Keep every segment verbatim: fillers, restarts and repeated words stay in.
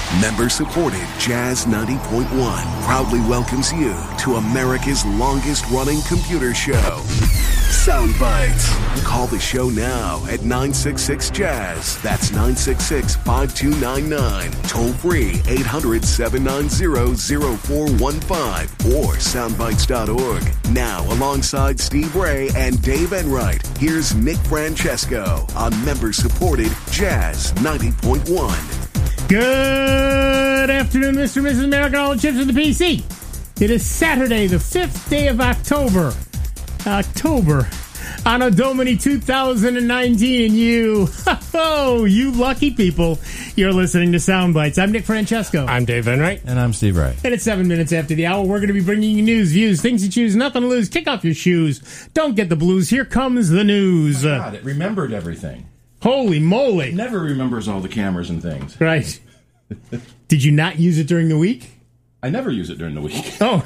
Member-supported Jazz ninety point one proudly welcomes you to America's longest-running computer show, Sound Bites. Call the show now at nine six six Jazz. That's nine six six, five two nine nine. Toll free eight hundred, seven nine zero, zero four one five or soundbites dot org. Now, alongside Steve Ray and Dave Enright, here's Nick Francesco on member-supported Jazz ninety point one. Good afternoon, Mister and Missus America, all the chips at the P C. It is Saturday, the fifth day of October. October. Anno Domini two thousand nineteen, and you, oh, you lucky people, you're listening to Sound Bites. I'm Nick Francesco. I'm Dave Enright. And I'm Steve Ray. And it's seven minutes after the hour. We're going to be bringing you news, views, things to choose, nothing to lose. Kick off your shoes. Don't get the blues. Here comes the news. Oh my God, it remembered everything. Holy moly. It never remembers all the cameras and things. Right. Did you not use it during the week? I never use it during the week. Oh.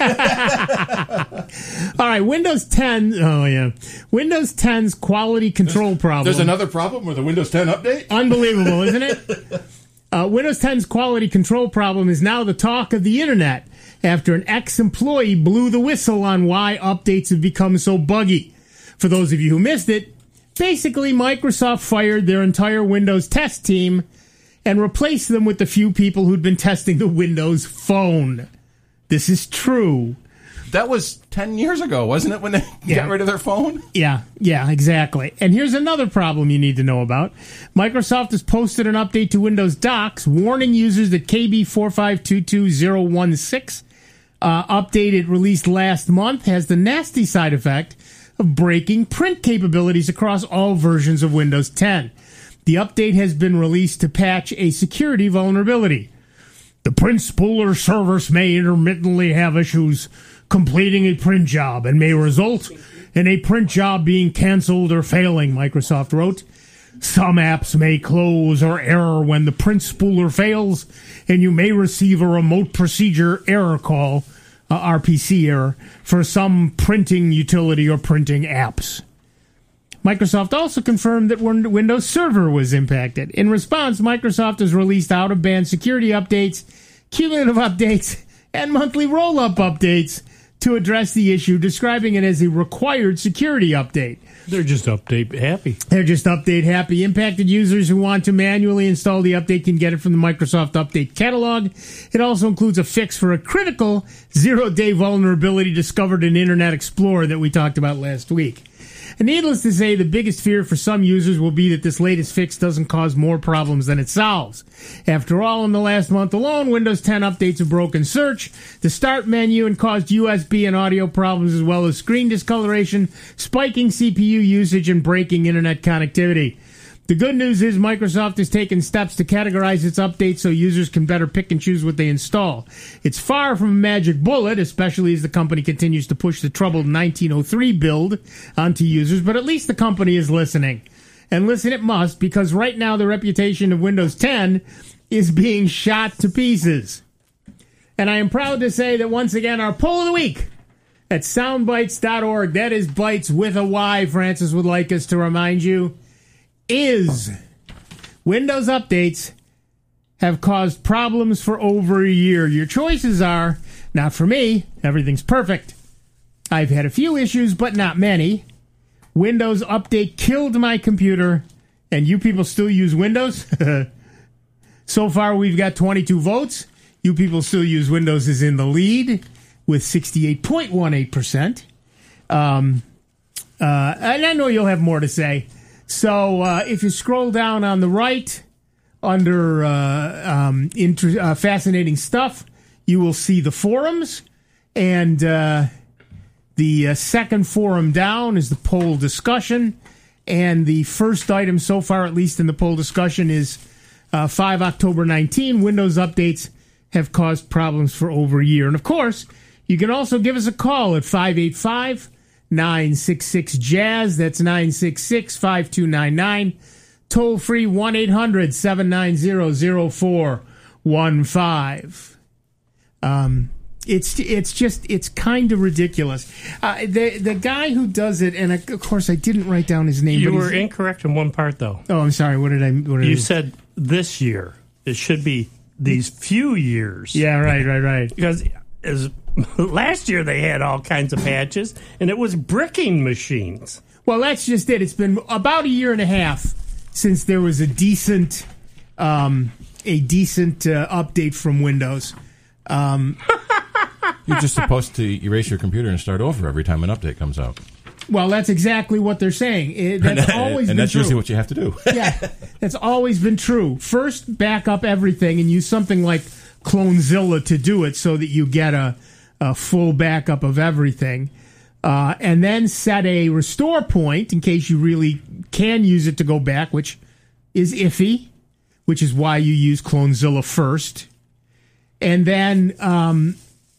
All right, Windows ten. Oh, yeah. Windows ten's quality control there's, problem. There's another problem with a Windows ten update? Unbelievable, isn't it? Uh, Windows ten's quality control problem is now the talk of the internet after an ex-employee blew the whistle on why updates have become so buggy. For those of you who missed it, basically Microsoft fired their entire Windows test team and replaced them with the few people who'd been testing the Windows Phone. This is true. That was ten years ago, wasn't it, when they Yeah. got rid of their phone? Yeah, yeah, exactly. And here's another problem you need to know about. Microsoft has posted an update to Windows Docs warning users that K B four five two two zero one six uh, update it released last month has the nasty side effect of breaking print capabilities across all versions of Windows ten. The update has been released to patch a security vulnerability. The print spooler service may intermittently have issues completing a print job and may result in a print job being canceled or failing, Microsoft wrote. Some apps may close or error when the print spooler fails, and you may receive a remote procedure error call, uh, R P C error, for some printing utility or printing apps. Microsoft also confirmed that Windows Server was impacted. In response, Microsoft has released out-of-band security updates, cumulative updates, and monthly roll-up updates to address the issue, describing it as a required security update. They're just update happy. They're just update happy. Impacted users who want to manually install the update can get it from the Microsoft Update Catalog. It also includes a fix for a critical zero-day vulnerability discovered in Internet Explorer that we talked about last week. And needless to say, the biggest fear for some users will be that this latest fix doesn't cause more problems than it solves. After all, in the last month alone, Windows ten updates have broken search, the start menu, and caused U S B and audio problems, as well as screen discoloration, spiking C P U usage, and breaking internet connectivity. The good news is Microsoft has taken steps to categorize its updates so users can better pick and choose what they install. It's far from a magic bullet, especially as the company continues to push the troubled nineteen oh three build onto users, but at least the company is listening. And listen it must, because right now the reputation of Windows ten is being shot to pieces. And I am proud to say that once again our poll of the week at soundbites dot org, that is Bites with a Y, Francis would like us to remind you, is Windows updates have caused problems for over a year. Your choices are, not for me, everything's perfect. I've had a few issues, but not many. Windows update killed my computer, and you people still use Windows? So far, we've got twenty-two votes. You people still use Windows is in the lead with sixty-eight point one eight percent. Um, uh, and I know you'll have more to say. So uh, if you scroll down on the right under uh, um, inter- uh, fascinating stuff, you will see the forums. And uh, the uh, second forum down is the poll discussion. And the first item so far, at least in the poll discussion, is uh, five October nineteen. Windows updates have caused problems for over a year. And, of course, you can also give us a call at five eight five, nine six six, Jazz. That's nine six six, five two nine nine. Toll free one eight hundred, seven nine zero, zero four one five. Um, it's it's just it's kind of ridiculous. Uh, the the guy who does it, and of course I didn't write down his name. You but were incorrect in one part, though. Oh, I'm sorry. What did I? What did You I, said this year. It should be these few years. Yeah, right, right, right. Because as last year they had all kinds of patches, and it was bricking machines. Well, that's just it. It's been about a year and a half since there was a decent, um, a decent uh, update from Windows. Um, You're just supposed to erase your computer and start over every time an update comes out. well, that's exactly what they're saying. It, that's always and been that's true. usually what you have to do. Yeah, that's always been true. First, back up everything and use something like Clonezilla to do it so that you get a, a full backup of everything. Uh, and then set a restore point in case you really can use it to go back, which is iffy, which is why you use Clonezilla first. And then um,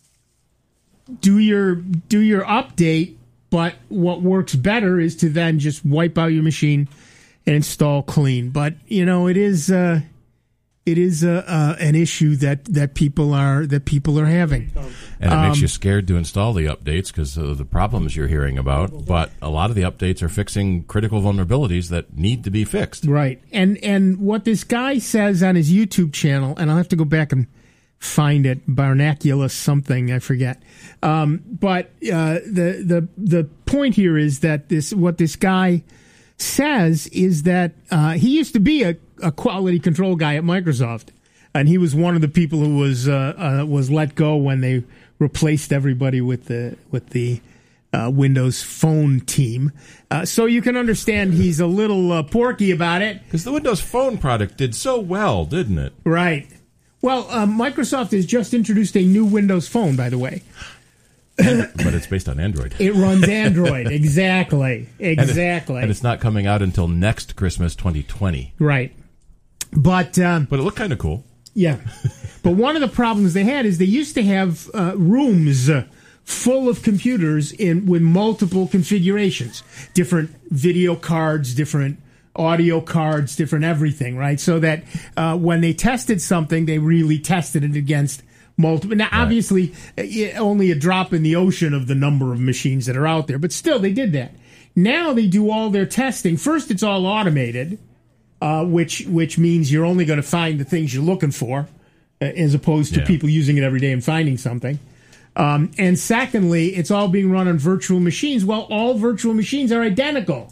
do your do your update, but what works better is to then just wipe out your machine and install clean. But, you know, it is uh, it is uh, uh, an issue that, that people are that people are having. And it Um, makes you scared to install the updates because of the problems you're hearing about. But a lot of the updates are fixing critical vulnerabilities that need to be fixed. Right. And and what this guy says on his YouTube channel, and I'll have to go back and find it, Barnaculus something, I forget. Um, but uh, the the the point here is that this what this guy says is that uh, he used to be a, a quality control guy at Microsoft, and he was one of the people who was uh, uh, was let go when they replaced everybody with the with the uh, Windows Phone team. Uh, so you can understand he's a little uh, porky about it. Because the Windows Phone product did so well, didn't it? Right. Well, uh, Microsoft has just introduced a new Windows Phone, by the way. But it's based on Android. It runs Android. Exactly. Exactly. And, it, and it's not coming out until next Christmas twenty twenty. Right. But um, But it looked kind of cool. yeah. But one of the problems they had is they used to have uh, rooms uh, full of computers in with multiple configurations, different video cards, different audio cards, different everything, right? So that uh, when they tested something, they really tested it against multiple. Now, Right. obviously, uh, only a drop in the ocean of the number of machines that are out there, but still, they did that. Now they do all their testing. First, it's all automated, uh, which which means you're only going to find the things you're looking for, uh, as opposed to Yeah. people using it every day and finding something. Um, and secondly, it's all being run on virtual machines. Well, all virtual machines are identical.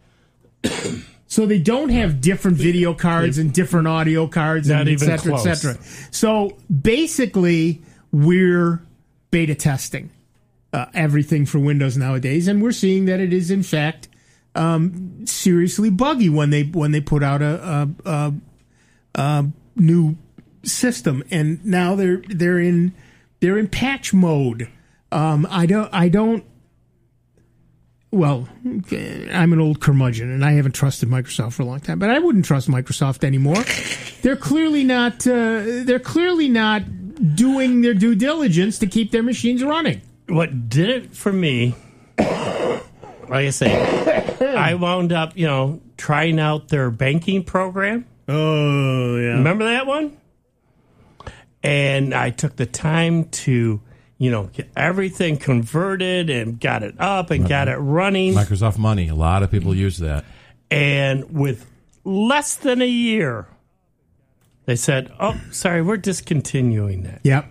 So they don't have different video cards and different audio cards Not and et even cetera, et close. cetera. So basically, we're beta testing uh, everything for Windows nowadays, and we're seeing that it is in fact um, seriously buggy when they when they put out a, a, a, a new system, and now they're they're in they're in patch mode. Um, I don't I don't. Well, I'm an old curmudgeon, and I haven't trusted Microsoft for a long time. But I wouldn't trust Microsoft anymore. They're clearly not. Uh, they're clearly not doing their due diligence to keep their machines running. What did it for me, like I say, I wound up, you know, trying out their banking program. Oh yeah. Remember that one? And I took the time to, you know, get everything converted and got it up and got it running. Microsoft Money. A lot of people use that. And with less than a year, they said, oh, sorry, we're discontinuing that. Yep.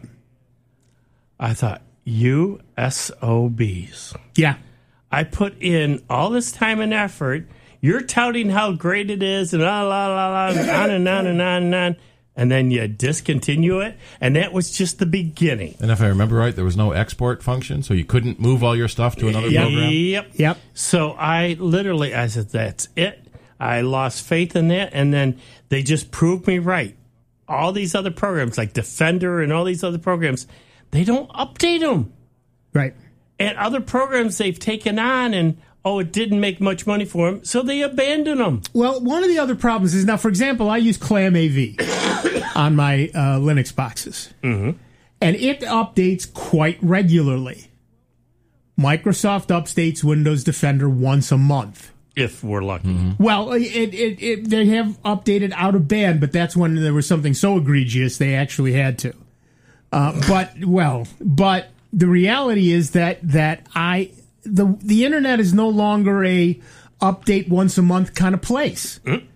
I thought, you S O Bs. Yeah. I put in all this time and effort. You're touting how great it is and la, la, la, la, and on and on and on and on. And then you discontinue it. And that was just the beginning. And if I remember right, there was no export function, so you couldn't move all your stuff to another program. Yep. Yep. So I literally, I said, that's it. I lost faith in that. And then they just proved me right. All these other programs like Defender and all these other programs, they don't update them. Right. And other programs they've taken on and, oh, it didn't make much money for them, so they abandon them. Well, one of the other problems is now, for example, I use ClamAV on my uh, Linux boxes, mm-hmm. and it updates quite regularly. Microsoft updates Windows Defender once a month. If we're lucky. Mm-hmm. Well, it, it, it they have updated out of band, but that's when there was something so egregious they actually had to. Uh, but well, but the reality is that that I the the internet is no longer a update once a month kind of place. Mm.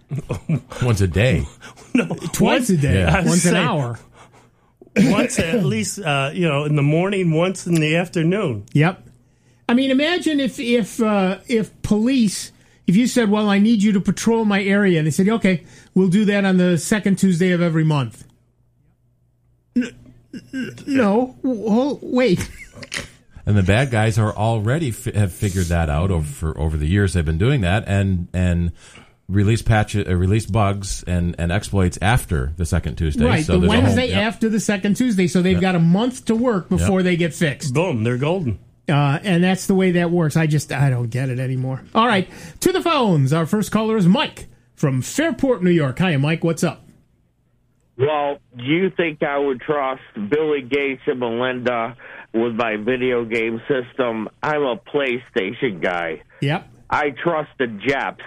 Once a day. No, Twice a day. I was Once an saying, hour. Once at least, uh, you know, in the morning, once in the afternoon. Yep. I mean, imagine if if uh, if police, if you said, "Well, I need you to patrol my area," and they said, "Okay, we'll do that on the second Tuesday of every month." N- n- no, oh, wait. And the bad guys are already fi- have figured that out over for, over the years they've been doing that, and and release patches, uh, release bugs and, and exploits after the second Tuesday. Right, so the there's a Wednesday whole, yep. after the second Tuesday, so they've Yep. got a month to work before Yep. they get fixed. Boom, they're golden. Uh, and that's the way that works. I just, I don't get it anymore. All right, to the phones. Our first caller is Mike from Fairport, New York. Hi, Mike. What's up? Well, do you think I would trust Billy Gates and Melinda with my video game system? I'm a PlayStation guy. Yep. I trust the Japs.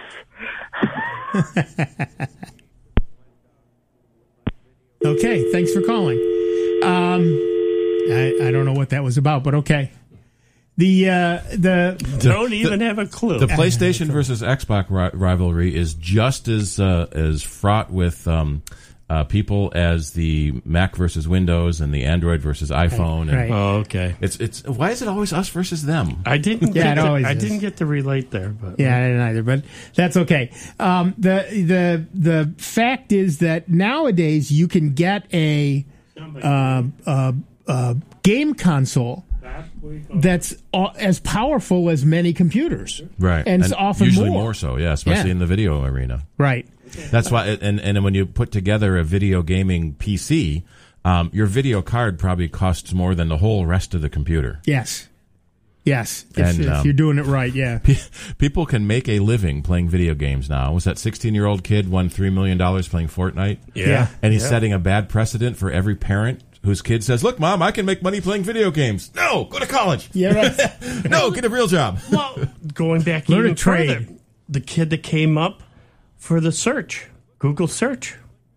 Okay, thanks for calling. Um, I, I don't know what that was about, but okay. The uh, the Don't even have a clue. The PlayStation versus Xbox ri- rivalry is just as uh, as fraught with um, uh, people as the Mac versus Windows and the Android versus iPhone. And Right. Oh, okay. It's it's why is it always us versus them? I didn't. Yeah, get it to, always I is. didn't get to relate there, but yeah, I didn't either, but that's okay. Um, the the the fact is that nowadays you can get a uh, uh, uh, game console that's uh, as powerful as many computers, Right, And it's often usually more. more so. Yeah, especially Yeah. in the video arena. Right. That's why, and and when you put together a video gaming P C, um, your video card probably costs more than the whole rest of the computer. Yes. Yes. If, And, if um, you're doing it right, yeah. People can make a living playing video games now. Was that sixteen-year-old kid won three million dollars playing Fortnite? yeah, Yeah. And he's Yeah. setting a bad precedent for every parent whose kid says, "Look, Mom, I can make money playing video games." No, go to college. Yeah, right. No, get a real job. Well, going back Learn even to trade. further, the kid that came up for the search, Google search.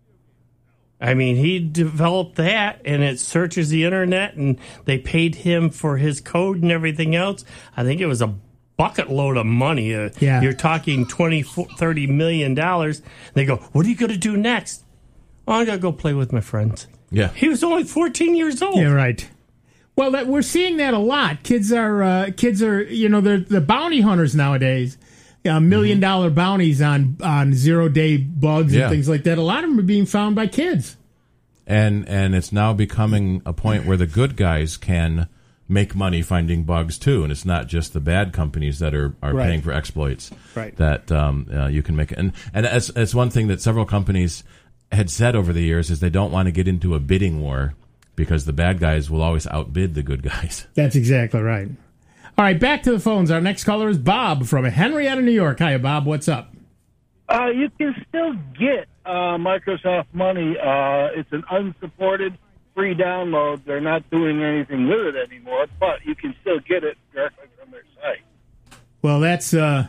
I mean, he developed that, and it searches the internet, and they paid him for his code and everything else. I think it was a bucket load of money. Uh, Yeah. You're talking twenty, thirty million dollars. They go, what are you going to do next? Oh, I got to go play with my friends. Yeah. He was only fourteen years old. Yeah, right. Well, that, we're seeing that a lot. Kids are, uh, kids are, you know, they're the bounty hunters nowadays. Uh, million dollar bounties on on zero day bugs Yeah. and things like that. A lot of them are being found by kids. And and it's now becoming a point where the good guys can make money finding bugs too, and it's not just the bad companies that are, are Right. paying for exploits. Right. That um, uh, you can make it. And and it's, it's one thing that several companies had said over the years is they don't want to get into a bidding war because the bad guys will always outbid the good guys. That's exactly right. All right, back to the phones. Our next caller is Bob from Henrietta, New York. Hi, Bob. What's up? Uh, you can still get uh, Microsoft Money. Uh, it's an unsupported free download. They're not doing anything with it anymore, but you can still get it directly from their site. Well, that's uh,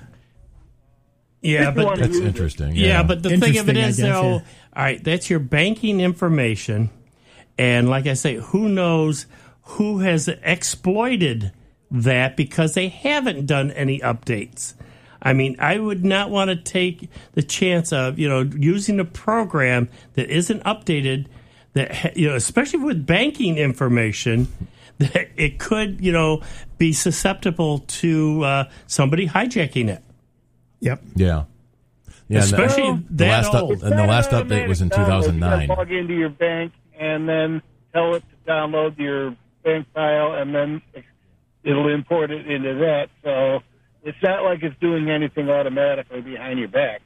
Yeah, If you but want to That's use it. interesting. Yeah, Yeah, but the thing of it Interesting, I is, guess, though, yeah. all right, that's your banking information. And like I say, who knows who has exploited that because they haven't done any updates. I mean, I would not want to take the chance of, you know, using a program that isn't updated, that, ha- you know, especially with banking information, that it could, you know, be susceptible to uh, somebody hijacking it. yep. yeah, yeah. and the- Especially the that last up- old. and the last update was in two thousand nine. You gotta log into your bank and then tell it to download your bank file, and then it'll import it into that. So it's not like it's doing anything automatically behind your back.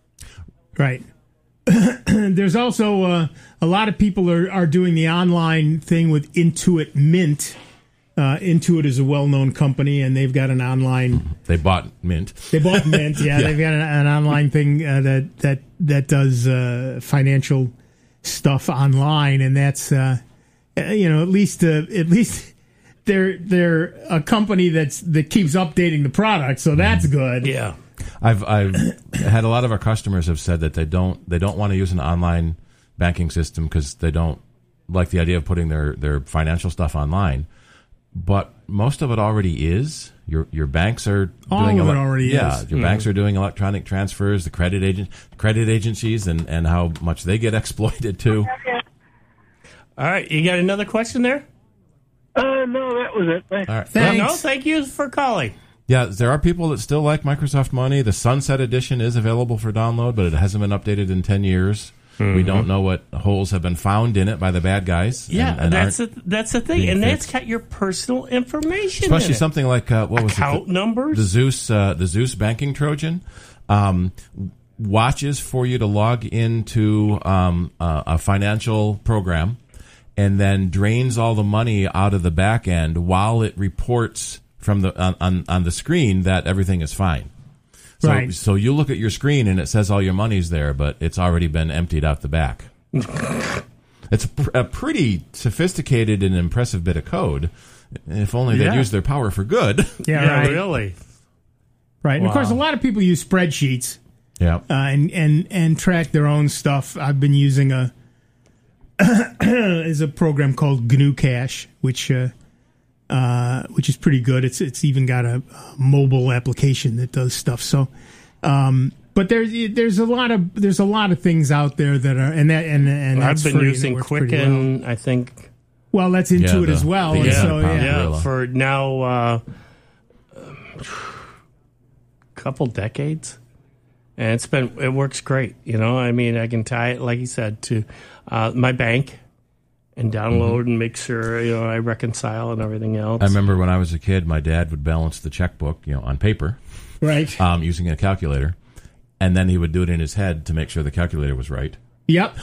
Right. There's also uh, a lot of people are, are doing the online thing with Intuit Mint. Uh, Intuit is a well-known company, and they've got an online. They bought Mint. They bought Mint, yeah. Yeah. They've got an, an online thing uh, that that that does uh, financial stuff online, and that's uh, you know at least uh, at least they're they're a company that's that keeps updating the product, so that's good. Yeah. I've I've had a lot of our customers have said that they don't they don't want to use an online banking system because they don't like the idea of putting their, their financial stuff online. But most of it already is. Your your banks are All doing of it ele- already yeah, is. your Yeah. banks are doing electronic transfers. The credit agent, credit agencies, and, and how much they get exploited too. All right, you got another question there? Uh, no, that was it. Thanks. All right. Thanks. No, thank you for calling. Yeah, there are people that still like Microsoft Money. The Sunset Edition is available for download, but it hasn't been updated in ten years. Mm-hmm. We don't know what holes have been found in it by the bad guys. Yeah, and, and that's aren't a, that's the thing, being and that's fixed. got your personal information, especially in it. something like uh, what was account it? The, numbers. the Zeus, uh, the Zeus banking Trojan, um, watches for you to log into um, uh, a financial program, and then drains all the money out of the back end while it reports from the on, on, on the screen that everything is fine. So, Right. so you look at your screen and it says all your money's there, but it's already been emptied out the back. It's a, pr- a pretty sophisticated and impressive bit of code. If only they'd Yeah. use their power for good. Yeah, yeah, right. really. Right. And of Wow. course, a lot of people use spreadsheets Yeah. uh, and, and, and track their own stuff. I've been using a is a program called G N U Cash, which uh, uh, which is pretty good. It's it's even got a, a mobile application that does stuff. So, um, but there's there's a lot of there's a lot of things out there that are and that and and I've that's been free and it using works pretty Quicken, Well. I think. well, that's into Yeah, it the- as well. the and Yeah, so Power yeah. Yeah, Gorilla. for now uh, a couple decades. And it's been it works great, you know. I mean, I can tie it, like you said, to uh, my bank and download and make sure you know I reconcile and everything else. I remember when I was a kid, my dad would balance the checkbook, you know, on paper, Right. um, using a calculator, and then he would do it in his head to make sure the calculator was right. Yep.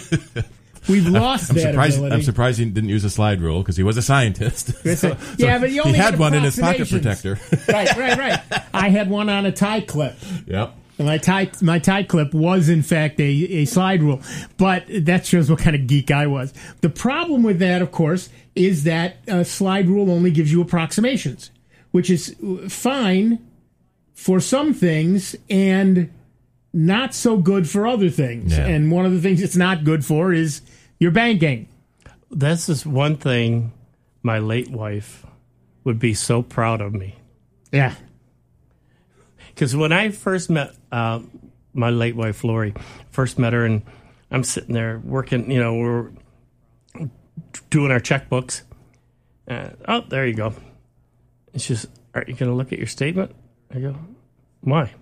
We've lost I'm that surprised. ability. I'm surprised he didn't use a slide rule because he was a scientist. So- yeah, so but you he only had get one in his pocket approximations. protector. right, right, right. I had one on a tie clip. Yep. And my tie my tie clip was in fact a, a slide rule, but that shows what kind of geek I was. The problem with that, of course, is that a slide rule only gives you approximations, which is fine for some things and not so good for other things. Yeah. And one of the things it's not good for is your banking. This is one thing my late wife would be so proud of me. Yeah. Because when I first met uh, my late wife, Lori, first met her, and I'm sitting there working, you know, we're doing our checkbooks. Uh, oh, there you go. And she says, are you going to look at your statement? I go, why?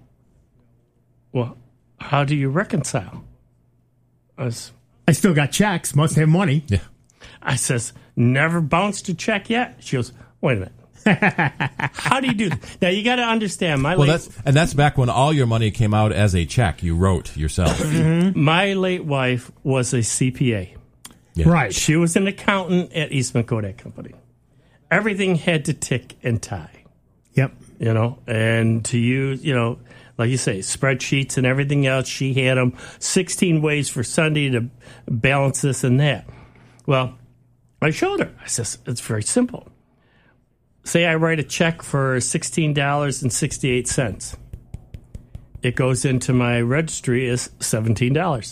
Well, how do you reconcile? I, was, I still got checks, must have money. Yeah. I says, never bounced a check yet. She goes, wait a minute. How do you do that? Now, you got to understand, my Well, late... that's and that's back when all your money came out as a check you wrote yourself. My late wife was a C P A. Yeah. Right. She was an accountant at Eastman Kodak Company. Everything had to tick and tie, Yep. you know, and to use, you know, like you say, spreadsheets and everything else. She had them sixteen ways for Sunday to balance this and that. Well, I showed her. I says, it's very simple. Say I write a check for sixteen dollars and sixty-eight cents. It goes into my registry as seventeen dollars.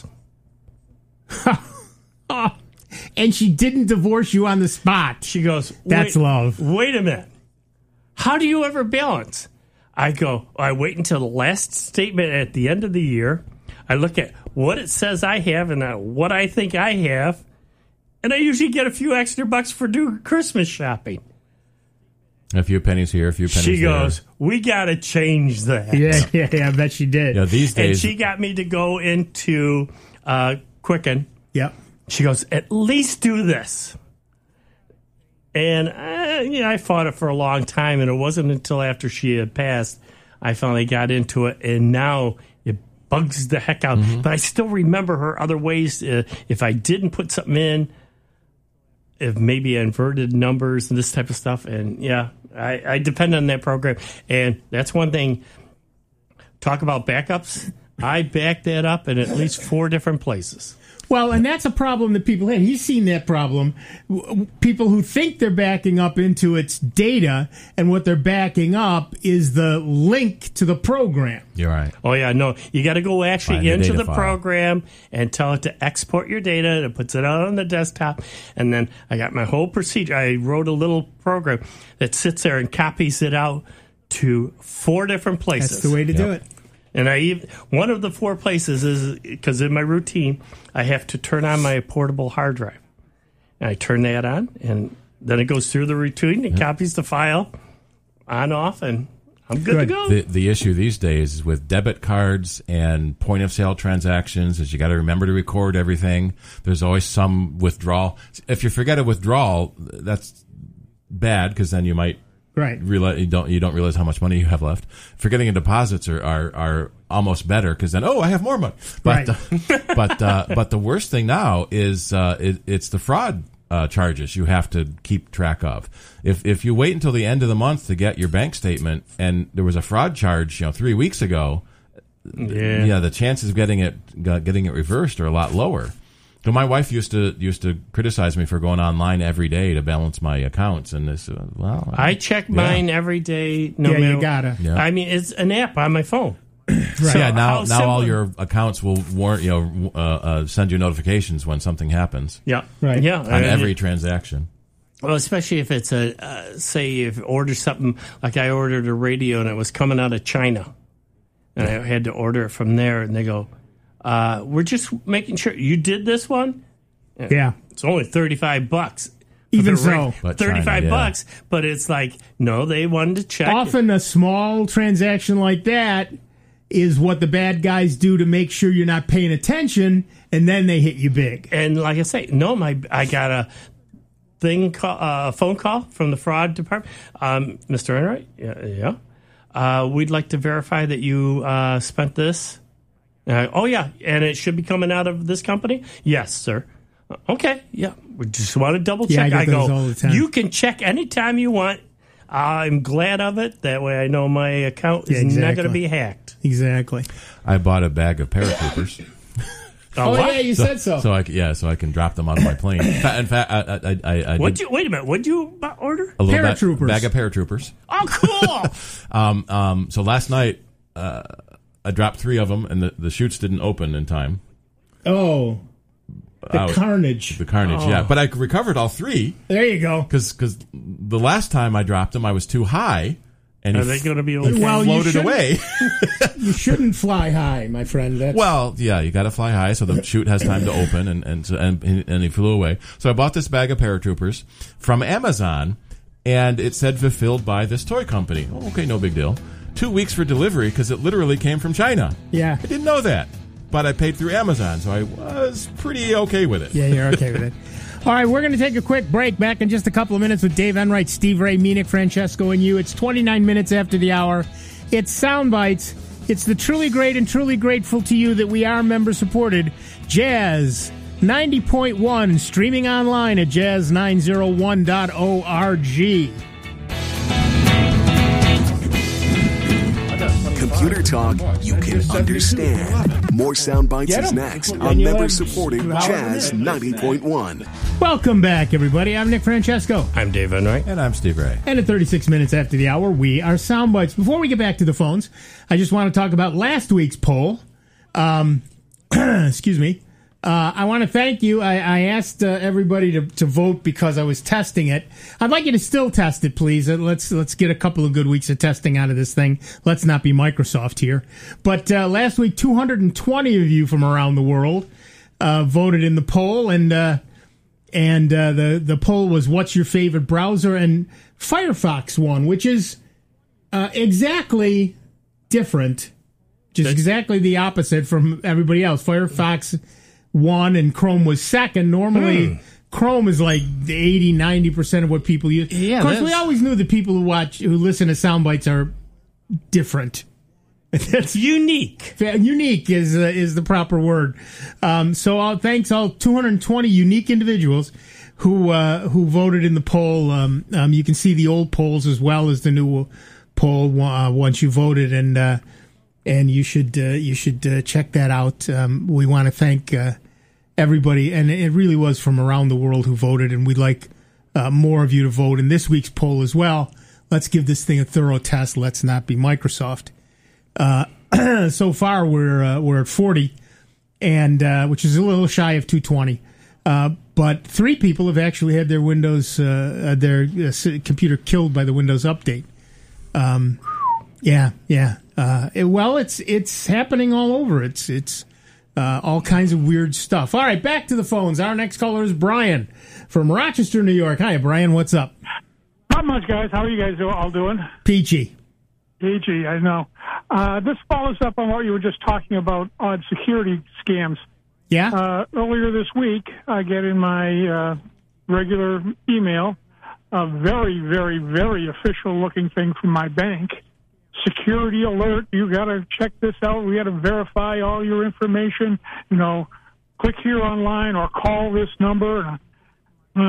Oh, and she didn't divorce you on the spot. She goes, That's wait, love. Wait a minute. How do you ever balance? I go, I wait until the last statement at the end of the year. I look at what it says I have and uh, what I think I have. And I usually get a few extra bucks for doing Christmas shopping. A few pennies here, a few pennies She there. goes, we got to change that. Yeah, yeah, yeah, I bet she did. Yeah, these And days. she got me to go into uh, Quicken. Yep. She goes, at least do this. And uh, yeah, I fought it for a long time, and it wasn't until after she had passed I finally got into it, and now it bugs the heck out. Mm-hmm. But I still remember her other ways. Uh, if I didn't put something in, if maybe inverted numbers and this type of stuff, and yeah, I, I depend on that program. And that's one thing. Talk about backups. I back that up in at least four different places. Well, and that's a problem that people have. He's seen that problem. W- People who think they're backing up into its data, and what they're backing up is the link to the program. You're right. Oh, yeah, no. You got to go actually Find the into data the file. program and tell it to export your data. And it puts it out on the desktop. And then I got my whole procedure. I wrote a little program that sits there and copies it out to four different places. That's the way to do it. And I even, one of the four places is because in my routine, I have to turn on my portable hard drive. And I turn that on, and then it goes through the routine. It copies the file on, off, and I'm good, Good. to go. The the issue these days is with debit cards and point of sale transactions is you got to remember to record everything. There's always some withdrawal. If you forget a withdrawal, that's bad because then you might Right. realize you don't you don't realize how much money you have left. Forgetting in deposits are are, are almost better because then oh I have more money. But Right. uh, but uh, but the worst thing now is uh, it, it's the fraud uh, charges you have to keep track of. If if you wait until the end of the month to get your bank statement and there was a fraud charge, you know, three weeks ago, Yeah. yeah, the chances of getting it getting it reversed are a lot lower. So my wife used to used to criticize me for going online every day to balance my accounts, and this uh, well, I check mine every day. No Yeah, you matter, gotta. Yeah. I mean, it's an app on my phone. Right. yeah. Now how now all simple- your accounts will warn you know uh, uh, send you notifications when something happens Yeah, Right. Yeah, on and every it- transaction. well, especially if it's a uh, say if you order something like I ordered a radio and it was coming out of China, and I had to order it from there, and they go, uh, "We're just making sure you did this one." Yeah. It's only thirty-five bucks. Even For the so. But thirty-five China, yeah. bucks, but it's like, no, they wanted to check. Often a small transaction like that is what the bad guys do to make sure you're not paying attention, and then they hit you big. And like I say, no, my I got a thing, call, uh, phone call from the fraud department. Um, Mister Enright, yeah, yeah. Uh, we'd like to verify that you uh, spent this. Uh, oh, yeah, and it should be coming out of this company? Yes, sir. Okay, yeah. We just want to double Yeah, I check. get I, those go, all the time. you can check anytime you want. I'm glad of it. That way I know my account is Yeah, not going to exactly. be hacked. Exactly. I bought a bag of paratroopers. Oh, what? yeah, you said so. So I c- yeah, so I can drop them out of my plane. In fact, in fact I, I, I, I What'd did you, wait a minute. What'd you bu- order? a little ba- Paratroopers. bag of paratroopers. Oh, cool. Um, um, so last night uh, I dropped three of them, and the, the chutes didn't open in time. Oh, the Out. carnage. The carnage, Oh. yeah. But I recovered all three There you go. because the last time I dropped them, I was too high, and Are he they f- going to be he okay? Well, you floated shouldn't- away. You shouldn't fly high, my friend. That's, Well, yeah, you got to fly high so the chute has time to open, and and, so, and and he flew away. So I bought this bag of paratroopers from Amazon, and it said fulfilled by this toy company. Oh, okay, no big deal. Two weeks for delivery because it literally came from China. yeah. I didn't know that, but I paid through Amazon, so I was pretty okay with it. Yeah, you're okay with it. All right, we're going to take a quick break. Back in just a couple of minutes with Dave Enright, Steve Ray, Meenick, Francesco, and you. It's twenty-nine minutes after the hour. It's Sound Bites. It's the truly great and truly grateful to you that we are member-supported Jazz ninety point one, streaming online at jazz nine oh one dot org. Computer talk you can understand. More sound bites Get is 'em. next Then on you'll member have supported two hours Jazz in it. ninety point one. Welcome back, everybody. I'm Nick Francesco. I'm Dave Enright. And I'm Steve Ray. And at thirty-six minutes after the hour, we are Sound Bites. Before we get back to the phones, I just want to talk about last week's poll. Um, excuse me. Uh, I want to thank you. I, I asked uh, everybody to, to vote because I was testing it. I'd like you to still test it, please. Uh, let's let's get a couple of good weeks of testing out of this thing. Let's not be Microsoft here. But uh, last week, two hundred twenty of you from around the world uh, voted in the poll, and uh, and uh, the the poll was, "What's your favorite browser?" And Firefox won, which is uh, exactly different, just exactly the opposite from everybody else. Firefox won and Chrome was second. Normally, Hmm. Chrome is like eighty, ninety percent of what people use. Yeah, of course, we that's- always knew that people who watch, who listen to sound bites are different. That's Unique. unique is uh, is the proper word. Um, so uh, thanks all two hundred twenty unique individuals who uh, who voted in the poll. Um, um, you can see the old polls as well as the new poll uh, once you voted, and uh, and you should uh, you should uh, check that out. Um, we want to thank uh, everybody, and it really was from around the world who voted, and we'd like uh, more of you to vote in this week's poll as well. Let's give this thing a thorough test. Let's not be Microsoft. Uh, so far, we're uh, we're at forty, and uh, which is a little shy of two twenty. Uh, but three people have actually had their Windows, uh, their uh, computer killed by the Windows update. Um, yeah, yeah. Uh, it, well, it's it's happening all over. It's it's uh, all kinds of weird stuff. All right, back to the phones. Our next caller is Brian from Rochester, New York. Hi, Brian. What's up? Not much, guys. How are you guys all doing? Peachy. Peachy, I know. Uh, this follows up on what you were just talking about on security scams. Yeah. Uh, earlier this week, I get in my uh, regular email a very, very, very official-looking thing from my bank. Security alert, you got to check this out. We got to verify all your information. You know, click here online or call this number. Uh,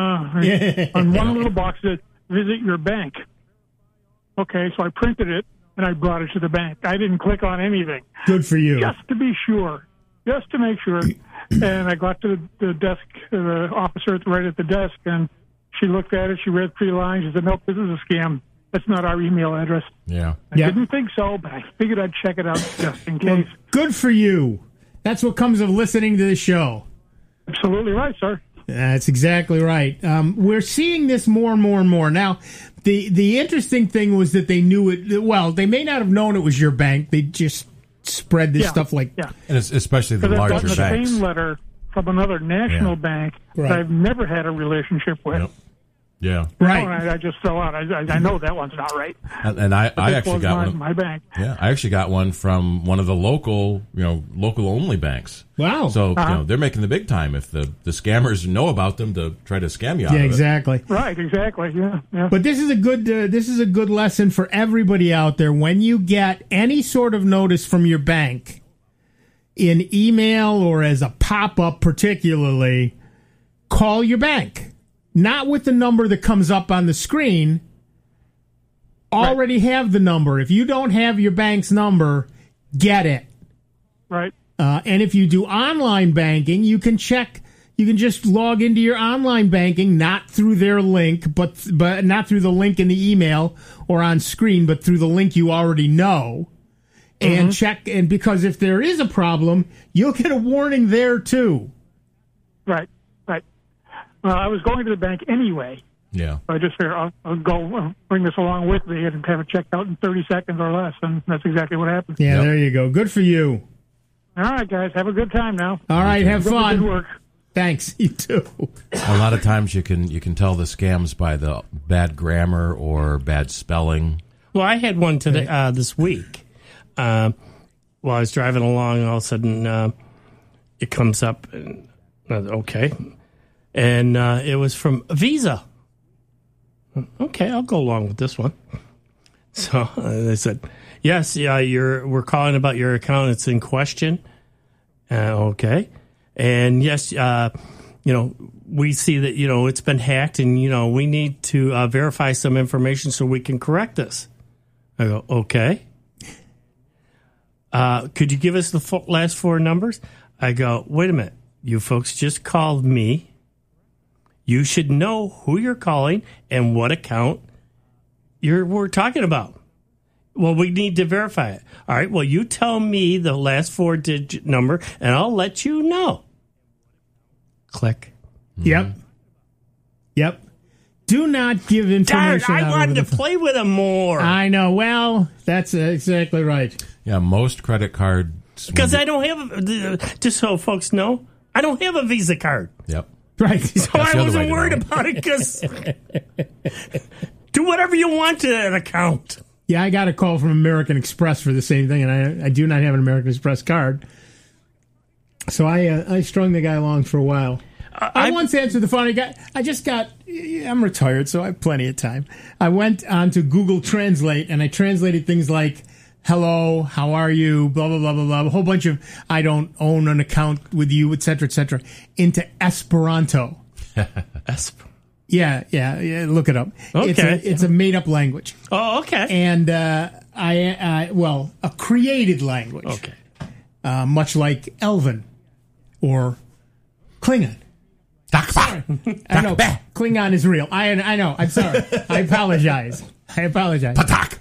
on one little box that visit your bank. Okay, so I printed it and I brought it to the bank. I didn't click on anything. Good for you. Just to be sure. Just to make sure. And I got to the, the desk, uh, the officer right at the desk, and she looked at it. She read three lines. She said, nope, this is a scam. That's not our email address. Yeah. I yeah. didn't think so, but I figured I'd check it out just in case. Well, good for you. That's what comes of listening to the show. Absolutely right, sir. That's exactly right. Um, we're seeing this more and more and more. Now, the the interesting thing was that they knew it. Well, they may not have known it was your bank. They just spread this Yeah, stuff like yeah. And it's especially the Because I've larger gotten the banks. same letter from another national Yeah. bank Right. that I've never had a relationship with. Yep. Yeah. right. Oh, I, I just throw out. I, I, I know that one's not right. And, and I, I This actually was got my, one. my bank. Yeah, I actually got one from one of the local, you know, local only banks. Wow. So Uh-huh. you know they're making the big time if the, the scammers know about them to try to scam you out Yeah, of exactly. Right, exactly. Yeah, yeah. But this is a good uh, this is a good lesson for everybody out there. When you get any sort of notice from your bank in email or as a pop-up particularly, call your bank. Not with the number that comes up on the screen. Already right. have the number. If you don't have your bank's number, get it. Right. Uh, and if you do online banking, you can check. You can just log into your online banking, not through their link, but but not through the link in the email or on screen, but through the link you already know, and mm-hmm. check. And because if there is a problem, you'll get a warning there too. Right. Right. Well, I was going to the bank anyway. Yeah. So I just figured I'll, I'll go uh, bring this along with me and have it checked out in thirty seconds or less, and that's exactly what happened. Yeah, yep. There you go. Good for you. All right, guys. Have a good time now. All right, have Good fun. Good work. Thanks. You too. A lot of times you can you can tell the scams by the bad grammar or bad spelling. Well, I had one today uh, this week. Uh, while I was driving along, all of a sudden uh, it comes up. And, uh, okay. And uh, it was from Visa. Okay, I'll go along with this one. So uh, they said, yes, yeah, you're. We're calling about your account. It's in question. Uh, okay. And yes, uh, you know, we see that, you know, it's been hacked and, you know, we need to uh, verify some information so we can correct this. I go, okay. Uh, could you give us the fo- last four numbers? I go, wait a minute. You folks just called me. You should know who you're calling and what account you're we're talking about. Well, we need to verify it. All right, well, you tell me the last four-digit number, and I'll let you know. Click. Yep. Yep. Do not give information Darn, I out wanted over to the play with them more. I know. Well, that's uh, exactly right. Yeah, most credit cards. Because I don't have, a, just so folks know, I don't have a Visa card. Yep. Right. So That's I the other way wasn't to worried know. about it because do whatever you want to that account. Yeah, I got a call from American Express for the same thing, and I, I do not have an American Express card. So I uh, I strung the guy along for a while. Uh, I, I once answered the phone. I got. I just got. I'm retired, so I have plenty of time. I went onto Google Translate and I translated things like "Hello, how are you?" Blah blah blah blah blah. A whole bunch of "I don't own an account with you," et cetera, et cetera, into Esperanto. Esperanto. Yeah, yeah, yeah. Look it up. Okay. It's a, it's a made up language. Oh, okay. And uh, I, uh, well, a created language. Okay. Uh, much like Elven or Klingon. Sorry. I know. Klingon is real. I I know. I'm sorry. I apologize. I apologize. Patak.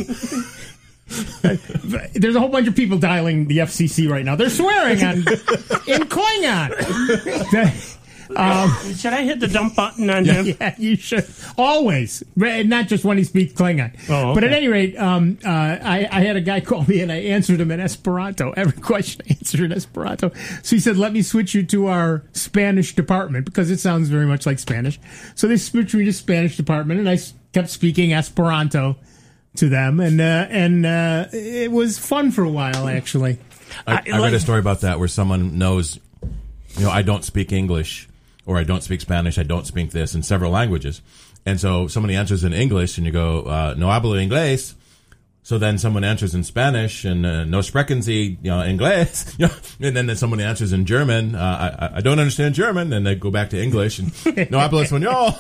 There's a whole bunch of people dialing the F C C right now. They're swearing on in Klingon. Um, should I hit the dump button on him? Yeah, you should. Always. Not just when he speaks Klingon. Oh, okay. But at any rate, um, uh, I, I had a guy call me and I answered him in Esperanto. Every question I answered in Esperanto. So he said, let me switch you to our Spanish department because it sounds very much like Spanish. So they switched me to Spanish department and I kept speaking Esperanto to them. And, uh, and uh, it was fun for a while, actually. I, I read a story about that where someone knows, you know, I don't speak English. Or I don't speak Spanish, I don't speak this in several languages. And so somebody answers in English and you go, uh, no hablo inglés. So then someone answers in Spanish and uh, no sprechen Sie, you know, inglés. You know, and then someone answers in German, uh, I, I don't understand German. And they go back to English and no hablo español.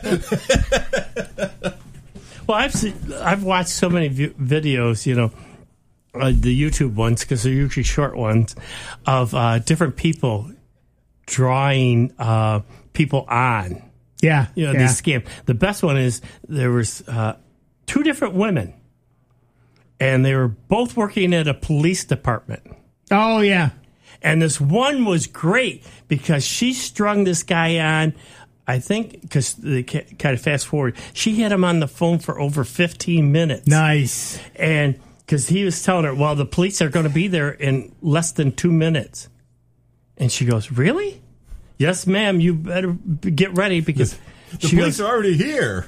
Well, I've seen, I've watched so many v- videos, you know, uh, the YouTube ones, because they're usually short ones, of uh, different people drawing uh, people on. Yeah. You know, yeah. these scam. The best one is there was uh, two different women, and they were both working at a police department. Oh, yeah. And this one was great because she strung this guy on, I think, because they kind of fast forward, she had him on the phone for over fifteen minutes. Nice. And because he was telling her, well, the police are going to be there in less than two minutes. And she goes, really? Yes, ma'am. You better get ready because the she police goes, are already here.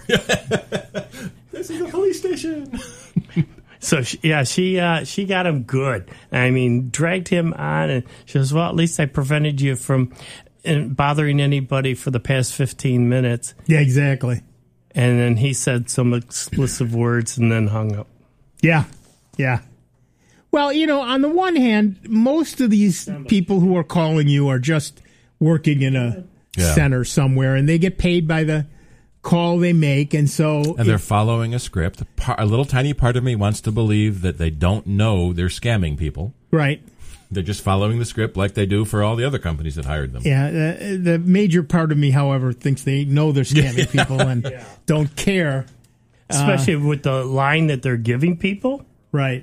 This is the police station. So she, yeah, she uh, she got him good. I mean, dragged him on, and she goes, well, at least I prevented you from bothering anybody for the past fifteen minutes. Yeah, exactly. And then he said some explicit words and then hung up. Yeah, yeah. Well, you know, on the one hand, most of these people who are calling you are just working in a yeah. center somewhere, and they get paid by the call they make, and so... And they're following a script. A little tiny part of me wants to believe that they don't know they're scamming people. Right. They're just following the script like they do for all the other companies that hired them. Yeah, uh, the major part of me, however, thinks they know they're scamming yeah. people and yeah. don't care. Especially uh, with the line that they're giving people. Right.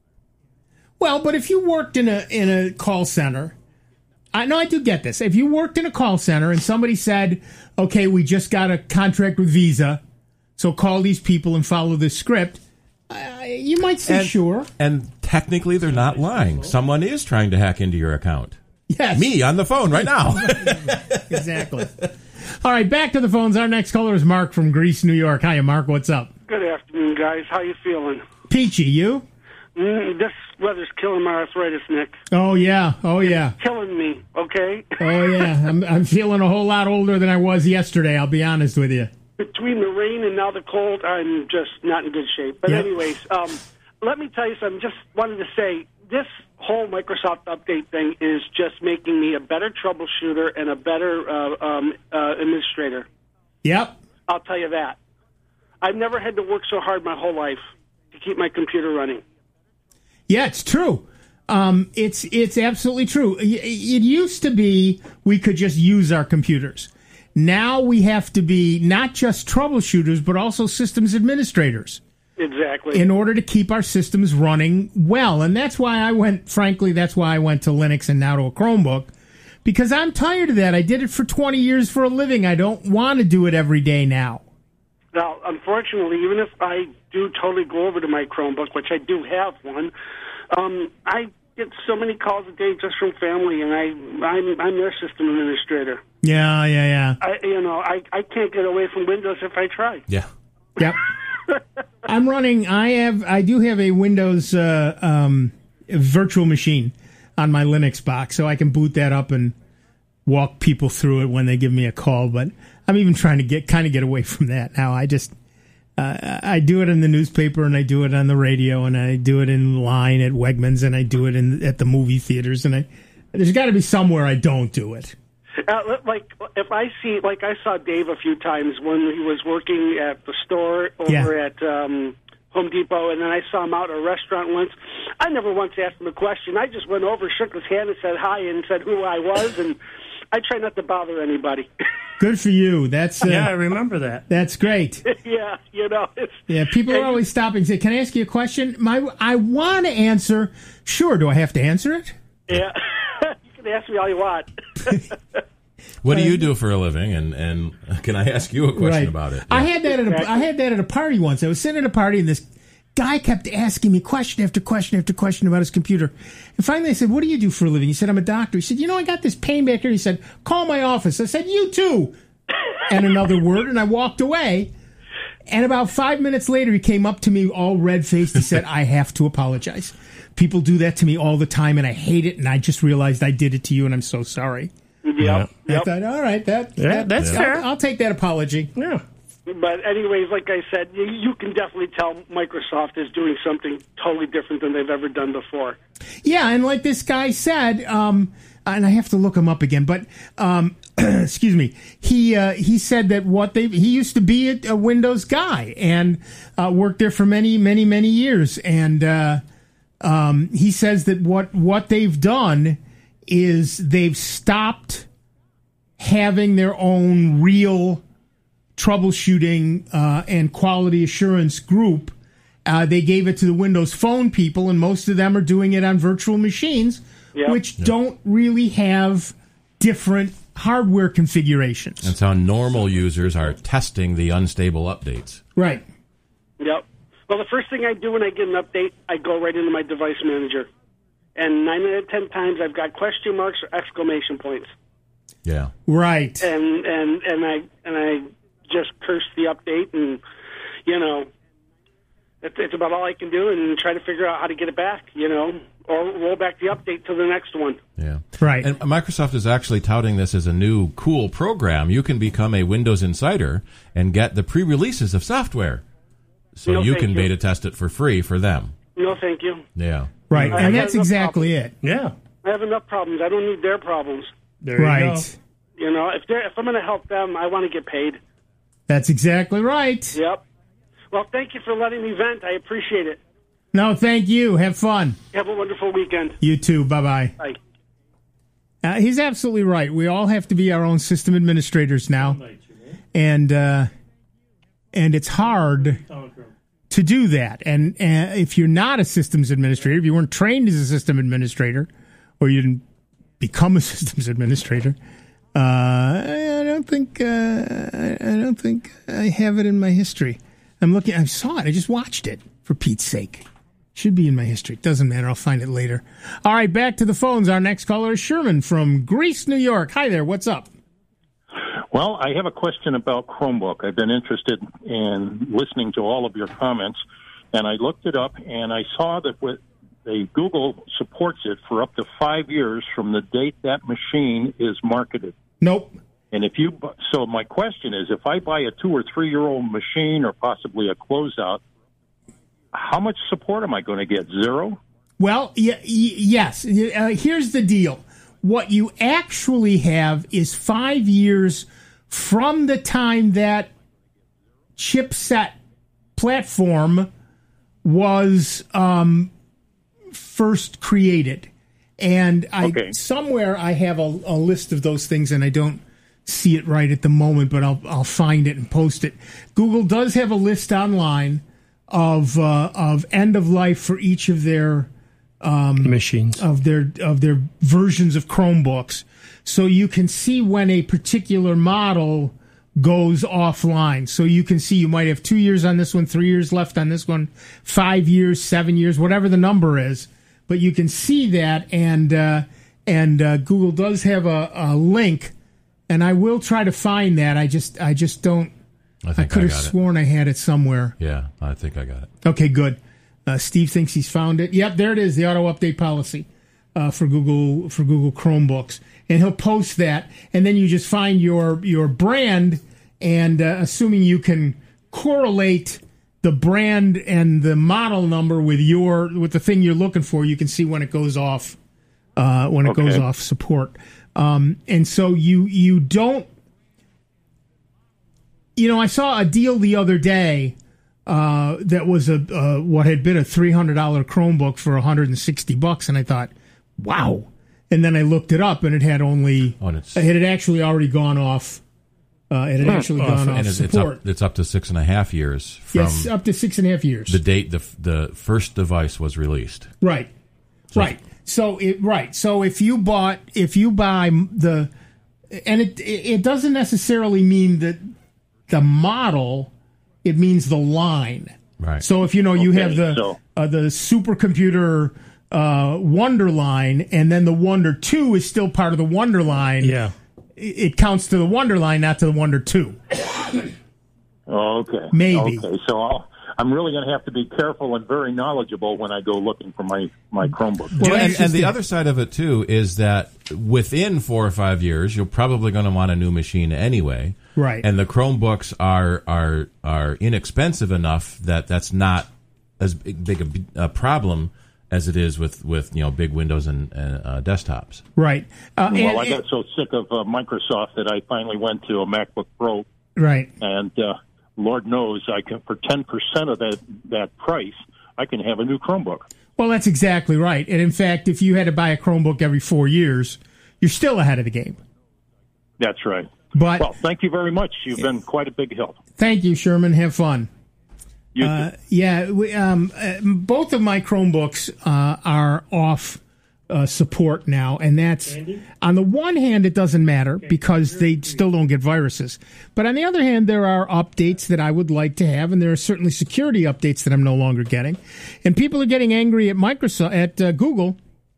Well, but if you worked in a in a call center, I know I do get this. If you worked in a call center and somebody said, okay, we just got a contract with Visa, so call these people and follow this script, uh, you might say and, sure. And technically they're not lying. Someone is trying to hack into your account. Yes. Me on the phone right now. Exactly. All right, back to the phones. Our next caller is Mark from Greece, New York. Hiya, Mark. What's up? Good afternoon, guys. How you feeling? Peachy, you? Mm, this weather's killing my arthritis, Nick. Oh, yeah. Oh, yeah. It's killing me, okay? Oh, yeah. I'm, I'm feeling a whole lot older than I was yesterday, I'll be honest with you. Between the rain and now the cold, I'm just not in good shape. But yep. anyways, um, let me tell you something. Just wanted to say, this whole Microsoft update thing is just making me a better troubleshooter and a better uh, um, uh, administrator. Yep. I'll tell you that. I've never had to work so hard my whole life to keep my computer running. Yeah, it's true. Um, it's it's absolutely true. It used to be we could just use our computers. Now we have to be not just troubleshooters, but also systems administrators. Exactly. In order to keep our systems running well. And that's why I went, frankly, that's why I went to Linux and now to a Chromebook. Because I'm tired of that. I did it for twenty years for a living. I don't want to do it every day now. Now, unfortunately, even if I do totally go over to my Chromebook, which I do have one, um, I get so many calls a day just from family, and I, I'm, I'm their system administrator. Yeah, yeah, yeah. I, you know, I, I can't get away from Windows if I try. Yeah. Yep. I'm running. I have. I do have a Windows uh, um, virtual machine on my Linux box, so I can boot that up and walk people through it when they give me a call. But I'm even trying to get kind of get away from that now. I just uh, I do it in the newspaper, and I do it on the radio, and I do it in line at Wegmans, and I do it in at the movie theaters. And I there's got to be somewhere I don't do it. Uh, like, if I see, like I saw Dave a few times when he was working at the store over yeah. at um, Home Depot, and then I saw him out at a restaurant once. I never once asked him a question. I just went over, shook his hand, and said hi, and said who I was, and I try not to bother anybody. Good for you. That's uh, yeah, I remember that. That's great. yeah, you know. It's, yeah, people are always stopping and say, "Can I ask you a question?" My, I want to answer. Sure. Do I have to answer it? Yeah, you can ask me all you want. What do you do for a living? And, and can I ask you a question right. about it? I Yeah. had that at a, I had that at a party once. I was sitting at a party and this guy kept asking me question after question after question about his computer. And finally I said, "What do you do for a living?" He said, "I'm a doctor." He said, "You know, I got this pain back here." He said, "Call my office." I said, "You too." And another word, and I walked away. And about five minutes later, he came up to me all red-faced. He said, "I have to apologize. People do that to me all the time, and I hate it, and I just realized I did it to you, and I'm so sorry." Yep. Yeah. yep. I thought, all right, that, Yeah, that that's I'll, fair. I'll take that apology. Yeah. But anyways, like I said, you, you can definitely tell Microsoft is doing something totally different than they've ever done before. Yeah, and like this guy said, um, and I have to look him up again, but um, excuse me, he uh, he said that what they he used to be a, a Windows guy and uh, worked there for many, many, many years, and uh, um, he says that what what they've done is they've stopped having their own real troubleshooting uh, and quality assurance group. Uh, they gave it to the Windows Phone people, and most of them are doing it on virtual machines, Yep. which don't really have different hardware configurations. That's how normal users are testing the unstable updates. Right. Yep. Well, the first thing I do when I get an update, I go right into my device manager. And nine out of ten times I've got question marks or exclamation points. Yeah. Right. And and, and I and I just curse the update, and you know, it's, it's about all I can do, and try to figure out how to get it back, you know, or roll back the update to the next one. Yeah. Right. And Microsoft is actually touting this as a new cool program. You can become a Windows Insider and get the pre-releases of software. So No, you thank can you. beta test it for free for them. No, thank you. Yeah. Right. I And have that's no exactly problem. it. Yeah. I have enough problems. I don't need their problems. There you Right. go. You know, if they're if I'm going to help them, I want to get paid. That's exactly right. Yep. Well, thank you for letting me vent. I appreciate it. No, thank you. Have fun. Have a wonderful weekend. You too. Bye-bye. Bye. Uh, he's absolutely right. We all have to be our own system administrators now. And uh, and it's hard to do that. And uh, if you're not a systems administrator, if you weren't trained as a system administrator, or you didn't become a systems administrator, uh, I don't think uh, I I don't think I have it in my history. I'm looking. I saw it. I just watched it. For Pete's sake, should be in my history. Doesn't matter. I'll find it later. All right, back to the phones. Our next caller is Sherman from Greece, New York. Hi there. What's up? Well, I have a question about Chromebook. I've been interested in listening to all of your comments, and I looked it up, and I saw that with the Google supports it for up to five years from the date that machine is marketed. Nope. And if you, bu- so my question is, if I buy a two or three year old machine or possibly a closeout, how much support am I going to get? Zero? Well, y- y- yes. Uh, here's the deal. What you actually have is five years from the time that chipset platform was um, first created. And I Okay. somewhere I have a, a list of those things, and I don't see it right at the moment, but I'll I'll find it and post it. Google does have a list online of uh, of end of life for each of their um, Machines. of their of their versions of Chromebooks, so you can see when a particular model goes offline. So you can see you might have two years on this one, three years left on this one, five years, seven years, whatever the number is. But you can see that, and uh, and uh, Google does have a, a link, and I will try to find that. I just I just don't. I I think I, could have got sworn I had it somewhere. it. Yeah, I think I got it. Okay, good. Uh, Steve thinks he's found it. Yep, there it is. The auto update policy uh, for Google for Google Chromebooks, and he'll post that, and then you just find your your brand, and uh, assuming you can correlate the brand and the model number with your with the thing you're looking for, you can see when it goes off uh, when it Okay. goes off support, um, and so you you don't. You know, I saw a deal the other day uh, that was a uh, what had been a three hundred dollars Chromebook for one hundred sixty bucks, and I thought, wow, and then I looked it up, and it had only Oh, and it's- it had actually already gone off. Uh, it had actually gone off and it's, it's support. up, it's up to six and a half years from Yes, up to six and a half years. the date the the first device was released. Right, right. So it right. So if you bought, if you buy the, and it it doesn't necessarily mean that the model, it means the line. Right. So if you know you Okay, have the so- uh, the supercomputer uh, Wonder line, and then the Wonder Two is still part of the Wonder line. Yeah. It, it counts to the Wonder line, not to the Wonder Two. Okay. Maybe. Okay, so I'll, I'm really going to have to be careful and very knowledgeable when I go looking for my, my Chromebook. Well, and, and interesting. the other side of it too is that within four or five years, you're probably going to want a new machine anyway. Right. And the Chromebooks are are are inexpensive enough that that's not as big, big a, a problem as it is with, with you know big Windows and uh, desktops. Right. Uh, and- Well, I got so sick of uh, Microsoft that I finally went to a MacBook Pro, right. and uh, Lord knows I can, for ten percent of that that price, I can have a new Chromebook. Well, that's exactly right. And in fact, if you had to buy a Chromebook every four years, you're still ahead of the game. That's right. But Well, thank you very much. You've been quite a big help. thank you, Sherman. Have fun. You Uh, too. yeah, we, um, uh, both of my Chromebooks uh, are off uh, support now, and that's on the one hand it doesn't matter because they still don't get viruses, but on the other hand there are updates that I would like to have, and there are certainly security updates that I'm no longer getting, and people are getting angry at Microsoft at uh, Google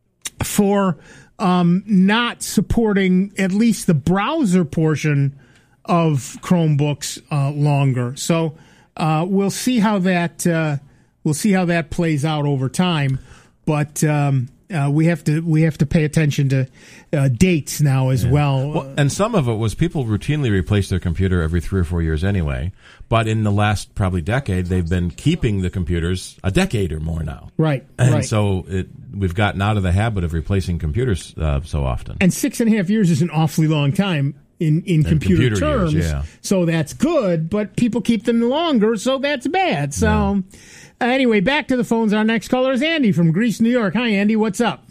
for um, not supporting at least the browser portion of Chromebooks uh, longer. So uh, we'll see how that uh, we'll see how that plays out over time. But um, uh, we have to we have to pay attention to uh, dates now as well. Well, and some of it was people routinely replace their computer every three or four years anyway. But in the last probably decade, they've been keeping the computers a decade or more now. Right, And right. so it, we've gotten out of the habit of replacing computers uh, so often. And six and a half years is an awfully long time in, in computer, computer terms. years, yeah. So that's good, but people keep them longer, so that's bad. So uh, anyway, back to the phones. Our next caller is Andy from Greece, New York. Hi, Andy. What's up?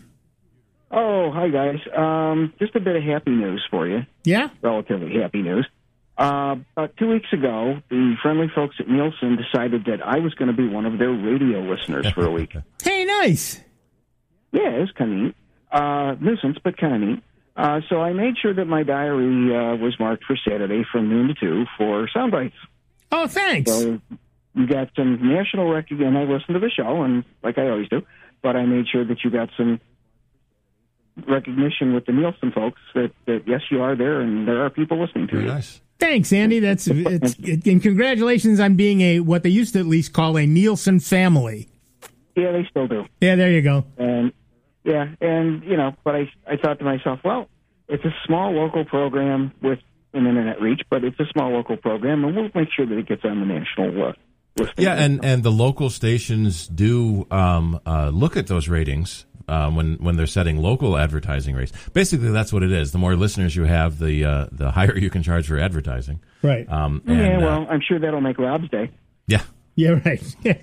Oh, hi, guys. Um, just a bit of happy news for you. Yeah? Relatively happy news. Uh, about two weeks ago, the friendly folks at Nielsen decided that I was going to be one of their radio listeners for a week. Hey, nice. Yeah, it was kind of neat. Uh, nuisance, but kind of neat. Uh, so I made sure that my diary uh, was marked for Saturday from noon to two for sound bites. Oh, thanks. So you got some national recognition. I listened to the show, and like I always do, but I made sure that you got some recognition with the Nielsen folks that, that yes, you are there, and there are people listening to Very you. nice. Thanks, Andy. That's it's, it, and congratulations on being a what they used to at least call a Nielsen family. Yeah, they still do. Yeah, there you go. And yeah, and you know, but I I thought to myself, well, it's a small local program with an internet reach, but it's a small local program, and we'll make sure that it gets on the national uh, listing. Yeah, and, and the local stations do um, uh, look at those ratings uh, when when they're setting local advertising rates. Basically, that's what it is. The more listeners you have, the uh, the higher you can charge for advertising. Right. Um, yeah, and, well, uh, I'm sure that'll make Rob's day. yeah. Yeah, right.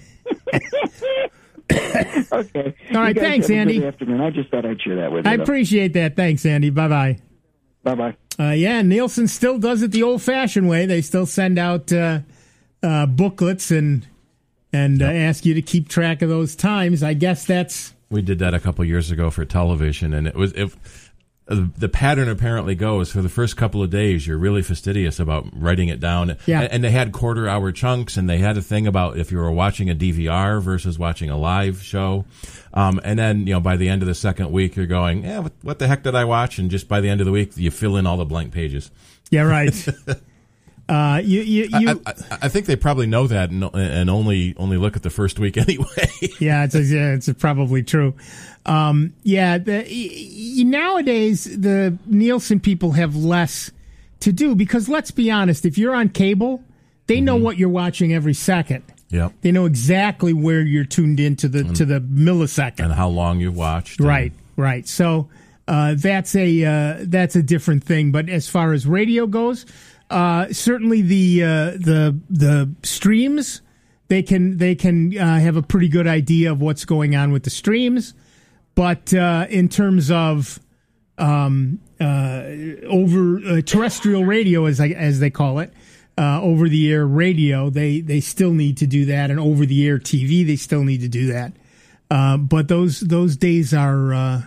Okay. All right, You guys thanks, have a Andy. Good afternoon. I just thought I'd share that with you. I appreciate that. Thanks, Andy. Bye bye. Bye bye. Uh, yeah, Nielsen still does it the old-fashioned way. They still send out uh, uh, booklets and and uh, ask you to keep track of those times. I guess that's We did that a couple years ago for television, and it was it, uh, the pattern apparently goes for the first couple of days you're really fastidious about writing it down. Yeah. And, and they had quarter hour chunks, and they had a thing about if you were watching a D V R versus watching a live show. Um, and then, you know, by the end of the second week, you're going, yeah, what, what the heck did I watch? And just by the end of the week, you fill in all the blank pages. yeah, right. uh, you you, you I, I, I think they probably know that and, and only only look at the first week anyway. yeah, it's yeah, it's probably true. Um, yeah, the, y- y- nowadays the Nielsen people have less to do because let's be honest, if you're on cable, they know what you're watching every second. Yep. They know exactly where you're tuned in to the to the millisecond. And how long you've watched. and- Right, right. So uh, that's a uh, that's a different thing. But as far as radio goes, uh, certainly the uh, the the streams they can they can uh, have a pretty good idea of what's going on with the streams. But uh, in terms of um, uh, over uh, terrestrial radio, as I, as they call it, uh, over the air radio. They they still need to do that, and over the air T V, they still need to do that. Uh, but those those days are uh,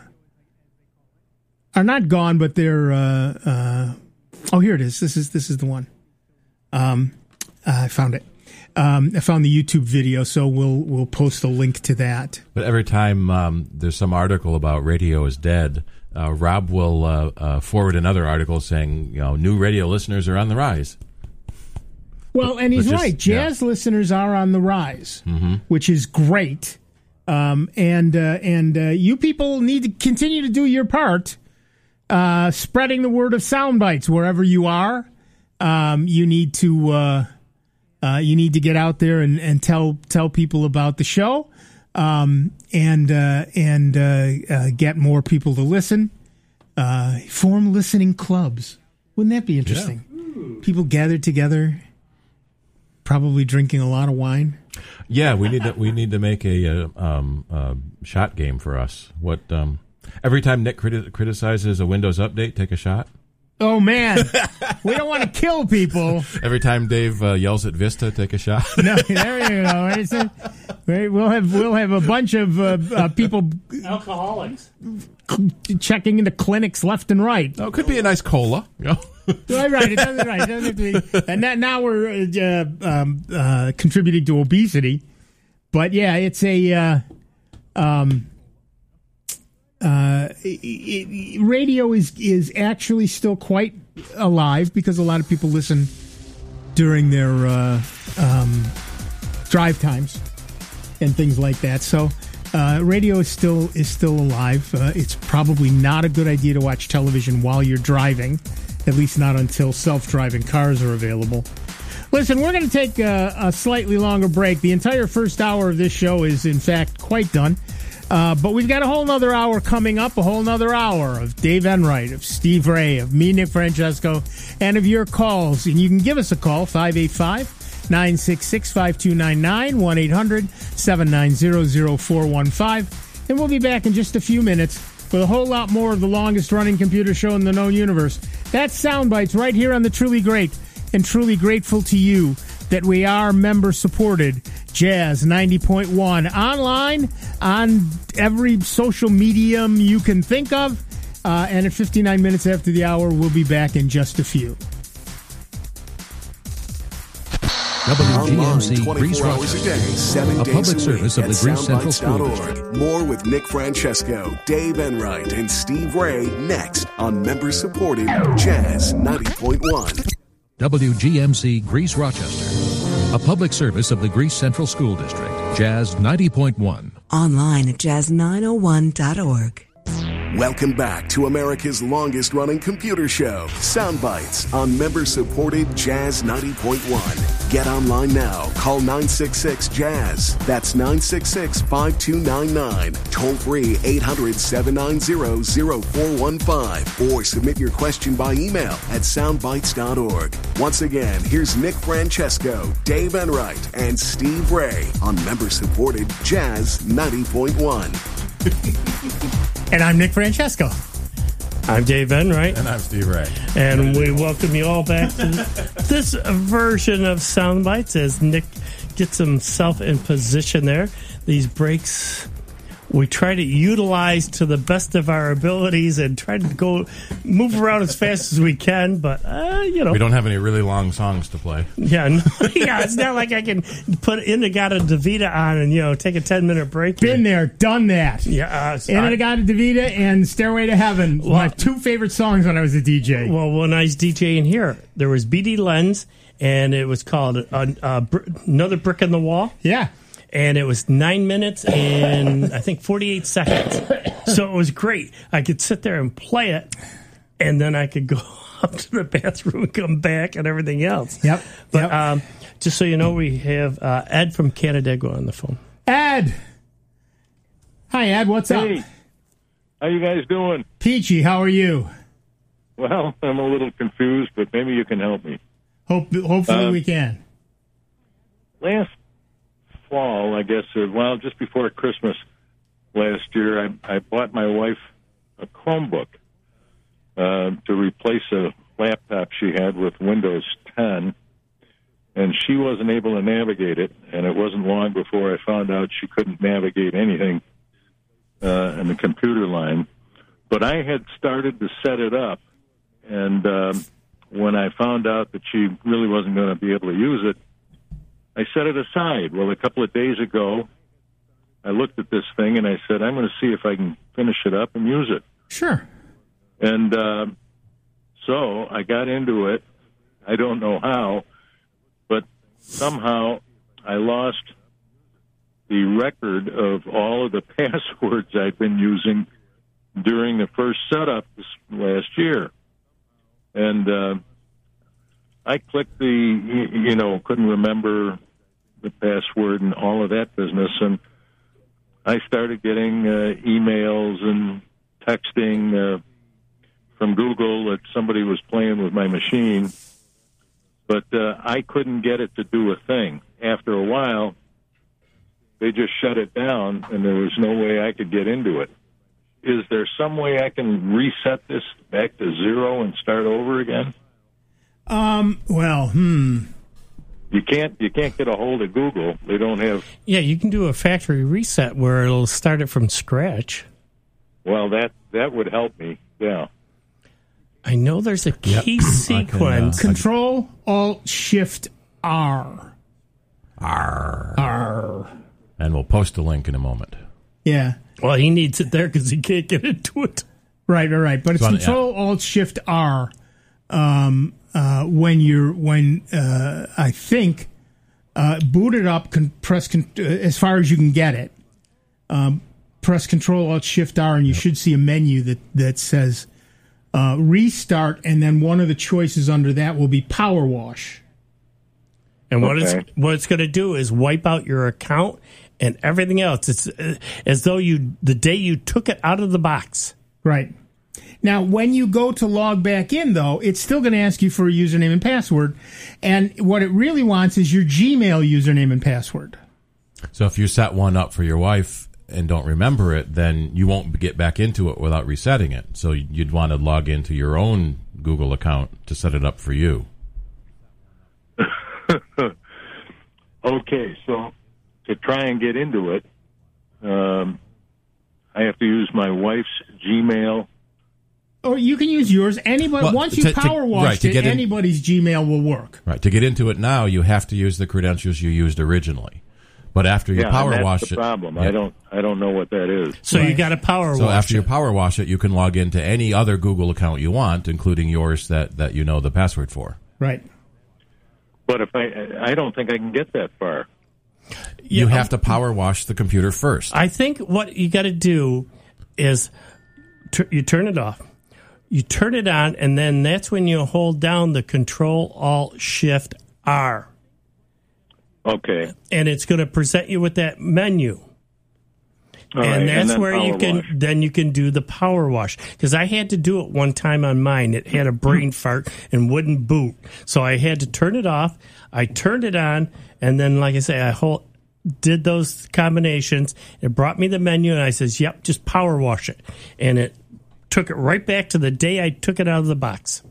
are not gone, but they're. Uh, uh, oh, here it is. This is this is the one. Um, uh, I found it. Um, I found the YouTube video, so we'll we'll post a link to that. But every time um, there's some article about radio is dead, uh, Rob will uh, uh, forward another article saying, you know, new radio listeners are on the rise. Well, and he's just, right. Jazz yeah. listeners are on the rise, mm-hmm. which is great. Um, and uh, and uh, you people need to continue to do your part, uh, spreading the word of sound bites wherever you are. Um, you need to. Uh, Uh, you need to get out there and, and tell tell people about the show, um, and uh, and uh, uh, get more people to listen. Uh, form listening clubs. Wouldn't that be interesting? Yeah. People gathered together, probably drinking a lot of wine. Yeah, we need to we need to make a, uh, um, uh, shot game for us. What um, every time Nick criti- criticizes a Windows update, take a shot. Oh, man. We don't want to kill people. Every time Dave uh, yells at Vista, take a shot. No, there you go. It's a, we'll have we'll have a bunch of uh, uh, people, alcoholics, checking into clinics left and right. Oh, it could be a nice cola. You know? Right, right. It doesn't right. It doesn't have to be, and that, now we're uh, um, uh, contributing to obesity. But yeah, it's a. Uh, um, Uh, it, it, radio is is actually still quite alive because a lot of people listen during their uh, um, drive times and things like that. So uh, radio is still is still alive. Uh, it's probably not a good idea to watch television while you're driving, at least not until self-driving cars are available. Listen, we're going to take a, a slightly longer break. The entire first hour of this show is, in fact, quite done. Uh, but we've got a whole nother hour coming up, a whole nother hour of Dave Enright, of Steve Ray, of me, Nick Francesco, and of your calls. And you can give us a call, five eight five, nine six six, five two nine nine, one eight hundred, seven nine zero, zero four one five. And we'll be back in just a few minutes with a whole lot more of the longest-running computer show in the known universe. That's Soundbites right here on the Truly Great, and truly grateful to you that we are member-supported Jazz ninety point one, online, on every social medium you can think of, uh, and at fifty-nine minutes after the hour, we'll be back in just a few. W G M C Greece Rochester, a public service of the Greece Central School District. More with Nick Francesco, Dave Enright, and Steve Ray next on member-supported Jazz ninety point one. W G M C Greece Rochester, a public service of the Greece Central School District. Jazz ninety point one. Online at jazz nine oh one dot org. Welcome back to America's longest-running computer show, Soundbites, on member-supported Jazz ninety point one. Get online now. Call nine six six, jazz. That's nine six six, five two nine nine. Toll free eight hundred, seven nine zero, zero four one five. Or submit your question by email at soundbites dot org. Once again, here's Nick Francesco, Dave Enright, and Steve Ray on member-supported Jazz ninety point one. And I'm Nick Francesco. I'm Dave Enright. And I'm Steve Ray. And we welcome you all back to this version of Soundbites as Nick gets himself in position there. These breaks we try to utilize to the best of our abilities and try to go move around as fast as we can, but uh, you know, we don't have any really long songs to play. Yeah, no, yeah, it's not like I can put In-A-Gadda-Da-Vida on and you know take a ten minute break. Been there, done that. Yeah, uh, In-A-Gadda-Da-Vida and Stairway to Heaven. Well, my two favorite songs when I was a D J. Well, when I was DJing here, there was B D Lenz, and it was called uh, uh, Another Brick in the Wall. Yeah. And it was nine minutes and I think forty-eight seconds. So it was great. I could sit there and play it, and then I could go up to the bathroom and come back and everything else. Yep. But yep. Um, just so you know, we have uh, Ed from Canandaigua on the phone. Ed! Hi, Ed. What's hey. up? How you guys doing? Peachy. How are you? Well, I'm a little confused, but maybe you can help me. Hope, hopefully uh, we can. Last fall, I guess, or well, just before Christmas last year, I, I bought my wife a Chromebook, uh, to replace a laptop she had with Windows ten, and she wasn't able to navigate it, and it wasn't long before I found out she couldn't navigate anything uh, in the computer line. But I had started to set it up, and um, when I found out that she really wasn't going to be able to use it, I set it aside. Well, a couple of days ago, I looked at this thing, and I said, I'm going to see if I can finish it up and use it. Sure. And uh, so I got into it. I don't know how, but somehow I lost the record of all of the passwords I've been using during the first setup this last year. And uh, I clicked the, you know, couldn't remember the password and all of that business, and I started getting uh, emails and texting uh, from Google that somebody was playing with my machine, but uh, I couldn't get it to do a thing. After a while, they just shut it down, and there was no way I could get into it. Is there some way I can reset this back to zero and start over again? Um. Well, hmm. You can't. You can't get a hold of Google. They don't have. Yeah, you can do a factory reset where it'll start it from scratch. Well, that that would help me. Yeah. I know there's a key Yep. sequence. Can, uh, Control Alt Shift R. R. R. And we'll post a link in a moment. Yeah. Well, he needs it there because he can't get into it. Right, right, right. But it's So, Control Alt Shift R. Um, uh, when you're when uh, I think uh, boot it up, con- press con- uh, as far as you can get it. Um, press Control Alt Shift R, and you yep. should see a menu that that says uh, restart, and then one of the choices under that will be Power Wash. And what okay. it's what it's going to do is wipe out your account and everything else. It's uh, as though you the day you took it out of the box. Right. Now, when you go to log back in, though, it's still going to ask you for a username and password. And what it really wants is your Gmail username and password. So if you set one up for your wife and don't remember it, then you won't get back into it without resetting it. So you'd want to log into your own Google account to set it up for you. Okay, so to try and get into it, um, I have to use my wife's Gmail. Or you can use yours. Anybody Well, once you to- to- power washed right, to it, get in- anybody's Gmail will work. Right. To get into it now, you have to use the credentials you used originally. But after you yeah, power and that's wash the it, problem. yeah. I don't. I don't know what that is. So Right. you got to power So wash after you it. power wash it, you can log into any other Google account you want, including yours that, that you know the password for. Right. But if I, I don't think I can get that far. You Yeah, have to power wash the computer first. I think what you got to do is t- you turn it off, you turn it on, and then that's when you hold down the Control Alt Shift R, Okay. and it's going to present you with that menu. All and right, that's then where you power can wash. then you can do the power wash, because I had to do it one time on mine. It had a brain fart and wouldn't boot, so I had to turn it off. I turned it on, and then, like I say, I hold, did those combinations. It brought me the menu, and I says, "Yep, just power wash it," and it took it right back to the day I took it out of the box.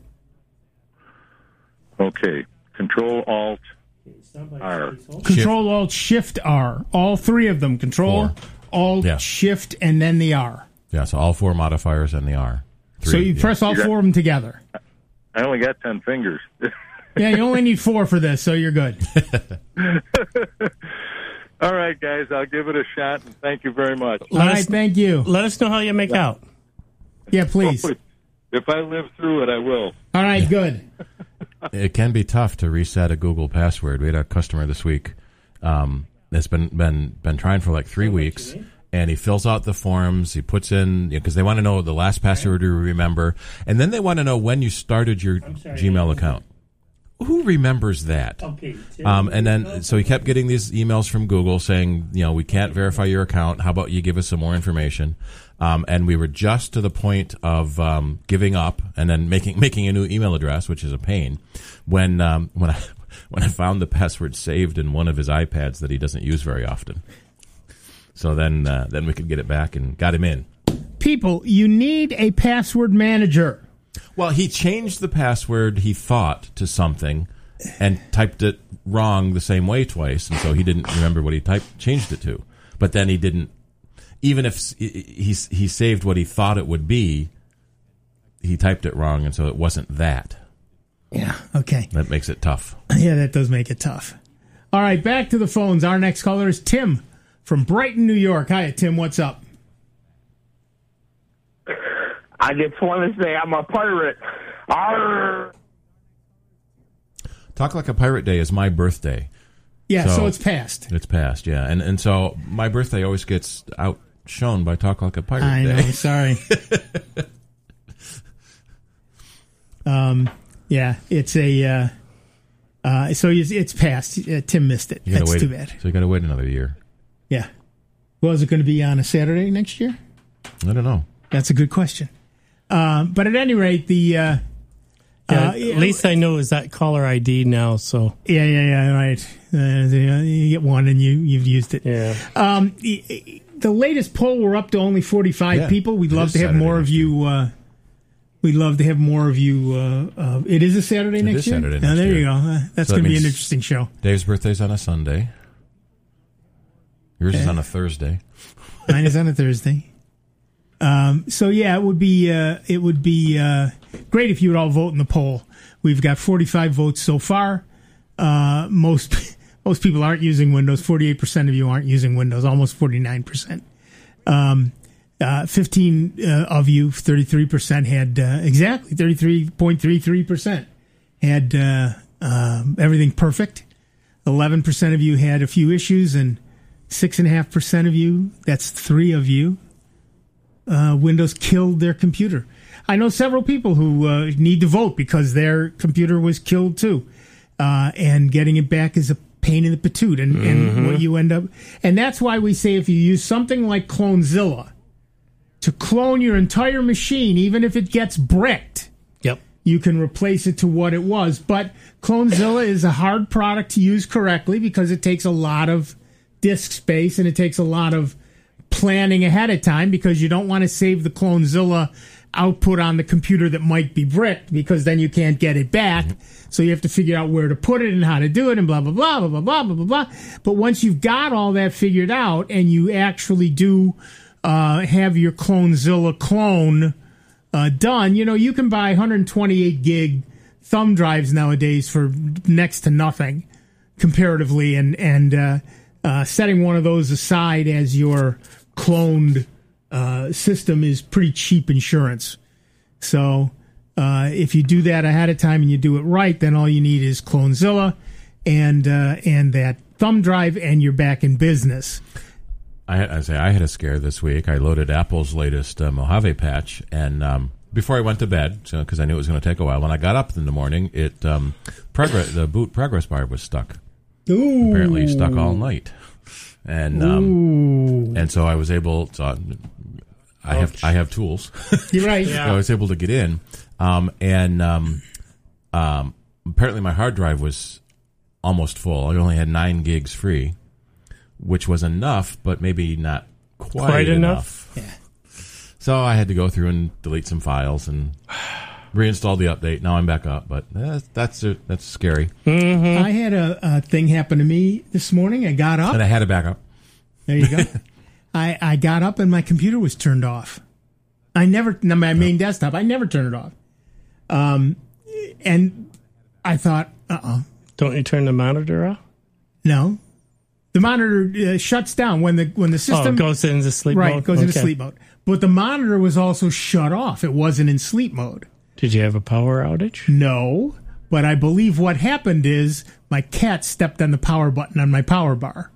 Okay. Control Alt R. Control Alt Shift R. All three of them. Control Four. Alt Yeah. Shift and then the R. Yeah, so all four modifiers and the R. Three, so you yeah. press all You got- four of them together. I only got ten fingers. Yeah, you only need four for this, so you're good. All right, guys, I'll give it a shot, and thank you very much. All right, thank you. Let us know how you make out. Yeah, please. If I live through it, I will. All right, good. It can be tough to reset a Google password. We had a customer this week um, that's been, been been trying for like three weeks, and he fills out the forms. He puts in, because they want to know the last password you remember, and then they want to know when you started your Gmail account. Who remembers that? Okay. Um, and then, so he kept getting these emails from Google saying, you know, we can't verify your account. How about you give us some more information? Um, and we were just to the point of um, giving up and then making making a new email address, which is a pain. When um, when I when I found the password saved in one of his iPads that he doesn't use very often, so then uh, then we could get it back and got him in. People, you need a password manager. Well, he changed the password he thought to something and typed it wrong the same way twice, and so he didn't remember what he typed changed it to. But then he didn't, even if he he saved what he thought it would be, he typed it wrong, and so it wasn't that. Yeah, okay. That makes it tough. Yeah, that does make it tough. All right, back to the phones. Our next caller is Tim from Brighton, New York. Hi, Tim. What's up? I just want to say I'm a pirate. Arr! Talk Like a Pirate Day is my birthday. Yeah, so, so it's past. It's past, yeah. And and so my birthday always gets outshone by Talk Like a Pirate I Day. I know, sorry. um, yeah, it's a... Uh, uh, so it's, it's past. Uh, Tim missed it. That's wait, too bad. So you got to wait another year. Yeah. Well, is it going to be on a Saturday next year? I don't know. That's a good question. Uh, but at any rate, the... Uh, Yeah, uh, at least I know is that caller I D now. So yeah, yeah, yeah, right. Uh, you get one and you you've used it. Yeah. Um, the latest poll, we're up to only forty-five yeah, people. We'd love to have Saturday more of you. Uh, we'd love to have more of you. Uh, uh, it is a Saturday it next is year. Saturday now, next there year. you go. Uh, that's So going that to be an means interesting show. Dave's birthday's on a Sunday. Yours Okay. is on a Thursday. Mine is on a Thursday. Um, so yeah, it would be uh, it would be uh, great if you would all vote in the poll. We've got forty-five votes so far. Uh, most most people aren't using Windows. forty-eight percent of you aren't using Windows. Almost forty-nine percent. Um, uh, fifteen uh, of you, thirty-three percent had uh, exactly thirty-three point three three percent had uh, uh, everything perfect. eleven percent of you had a few issues, and six point five percent of you, that's three of you, uh, Windows killed their computer. I know several people who uh, need to vote because their computer was killed too. Uh, and getting it back is a pain in the patoot. And, and Mm-hmm. what you end up... And that's why we say if you use something like Clonezilla to clone your entire machine, even if it gets bricked, Yep. you can replace it to what it was. But Clonezilla is a hard product to use correctly because it takes a lot of disk space and it takes a lot of planning ahead of time because you don't want to save the Clonezilla output on the computer that might be bricked because then you can't get it back. So you have to figure out where to put it and how to do it and blah, blah, blah, blah, blah, blah, blah, blah, blah. But once you've got all that figured out and you actually do uh, have your Clonezilla clone uh, done, you know, you can buy one hundred twenty-eight gig thumb drives nowadays for next to nothing comparatively. And, and uh, uh, setting one of those aside as your cloned Uh, system is pretty cheap insurance. So uh, if you do that ahead of time and you do it right, then all you need is Clonezilla and uh, and that thumb drive, and you're back in business. I, had, I say I had a scare this week. I loaded Apple's latest uh, Mojave patch, and um, before I went to bed, because so, I knew it was going to take a while, when I got up in the morning, it um, progress the boot progress bar was stuck. Ooh. Apparently stuck all night, and um, and so I was able to. I have I have tools. You're right. So I was able to get in, um, and um, um, apparently my hard drive was almost full. I only had nine gigs free, which was enough, but maybe not quite, Quite enough. enough. Yeah. So I had to go through and delete some files and reinstall the update. Now I'm back up, but that's that's, a, that's scary. Mm-hmm. I had a, a thing happen to me this morning. I got up. And I had to back up. There you go. I, I got up and my computer was turned off. I never, no, my main desktop, I never turn it off. Um, and I thought, uh-oh. Don't you turn the monitor off? No. The monitor uh, shuts down when the when the system oh, goes into sleep right, mode. goes okay. into sleep mode. But the monitor was also shut off. It wasn't in sleep mode. Did you have a power outage? No, but I believe what happened is my cat stepped on the power button on my power bar.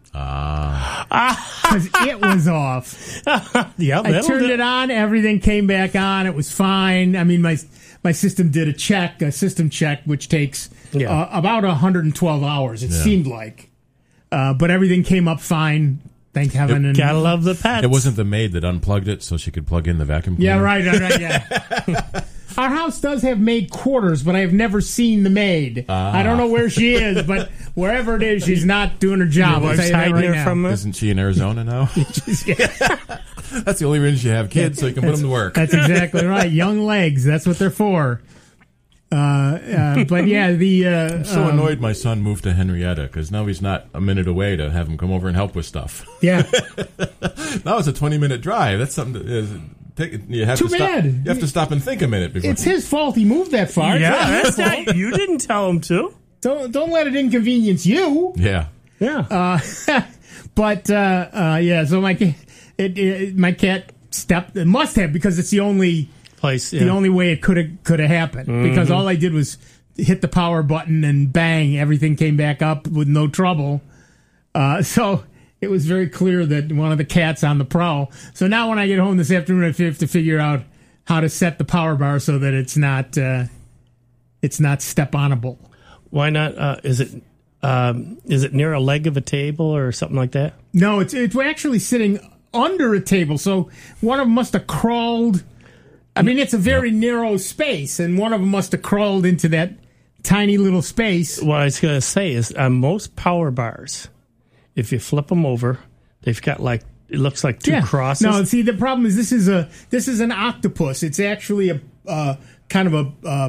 Ah. Because it was off. Yeah, I turned it on. Everything came back on. It was fine. I mean, my my system did a check, a system check, which takes Yeah. uh, about one hundred twelve hours, it Yeah. seemed like. Uh, but everything came up fine. Thank heaven. And Gotta love the pets. It wasn't the maid that unplugged it so she could plug in the vacuum cleaner. Yeah, right, right, right, yeah. Our house does have maid quarters, but I have never seen the maid. Ah. I don't know where she is, but wherever it is, she's not doing her job. Your I'll wife's tell you that hiding right her now. from her? Isn't she in Arizona now? That's the only reason you have kids, so you can put them to work. That's exactly right. Young legs. That's what they're for. Uh, uh, but yeah, the uh, I'm so um, annoyed my son moved to Henrietta because now he's not a minute away to have him come over and help with stuff. Yeah. Now it's a twenty minute drive. That's something. That is, take, you have Too to stop. bad. You have to stop and think a minute before. It's his fault he moved that far. Yeah, that's not, you didn't tell him to. Don't don't let it inconvenience you. Yeah. Yeah. Uh, but uh, uh, yeah, so my ca- it, it, my cat stepped. It must have because it's the only place, yeah. the only way it could have could have happened. Mm-hmm. Because all I did was hit the power button and bang, everything came back up with no trouble. Uh, so it was very clear that one of the cats on the prowl. So now when I get home this afternoon, I have to figure out how to set the power bar so that it's not uh, it's not step-onable. Why not? Uh, is it um, is it near a leg of a table or something like that? No, it's it's actually sitting under a table. So one of them must have crawled. I mean, it's a very yep. narrow space, and one of them must have crawled into that tiny little space. What I was going to say is on most power bars, if you flip them over, they've got like it looks like two yeah. crosses. No, see, the problem is this is a this is an octopus. It's actually a uh, kind of a uh,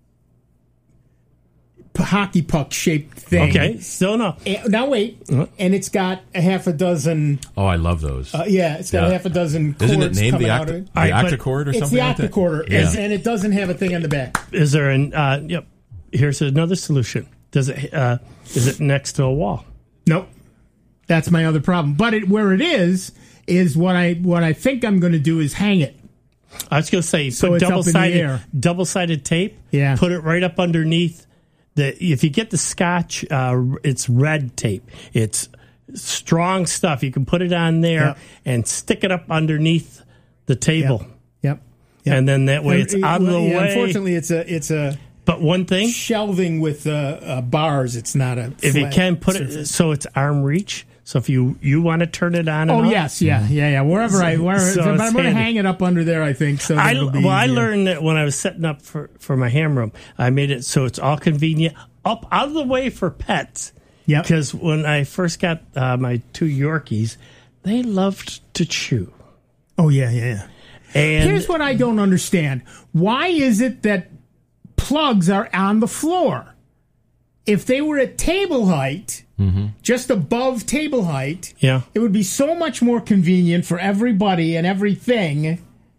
hockey puck shaped thing. Okay, still no. And, now wait, uh-huh. and it's got a half a dozen. Oh, I love those. Uh, yeah, it's got yeah. a half a dozen. Isn't cords it named coming the, out octa- of it. the right, octacord or it's something? It's the like octacord, yeah. and, and it doesn't have a thing on the back. Is there an? Uh, yep. Here's another solution. Does it? Uh, is it next to a wall? Nope. That's my other problem. But it, where it is is what I what I think I'm going to do is hang it. I was going to say so put it's double sided air. double sided tape. Yeah. Put it right up underneath. The, if you get the Scotch, uh, it's red tape. It's strong stuff. You can put it on there yep. and stick it up underneath the table. Yep. Yep. yep. And then that way it's and, out of the yeah, way. Unfortunately, it's a it's a. But one thing, shelving with uh, uh, bars. It's not a. If you can put surface. it so it's arm reach. So if you, you want to turn it on, and oh off, yes, yeah, yeah, yeah. Wherever so, I, wherever, so but I'm going to handy. hang it up under there. I think so. I, well, easier. I learned that when I was setting up for, for my ham room. I made it so it's all convenient, up out of the way for pets. Yeah. Because when I first got uh, my two Yorkies, they loved to chew. Oh yeah, yeah, yeah. And here's what I don't understand: why is it that plugs are on the floor? If they were at table height, mm-hmm. just above table height, yeah. it would be so much more convenient for everybody and everything,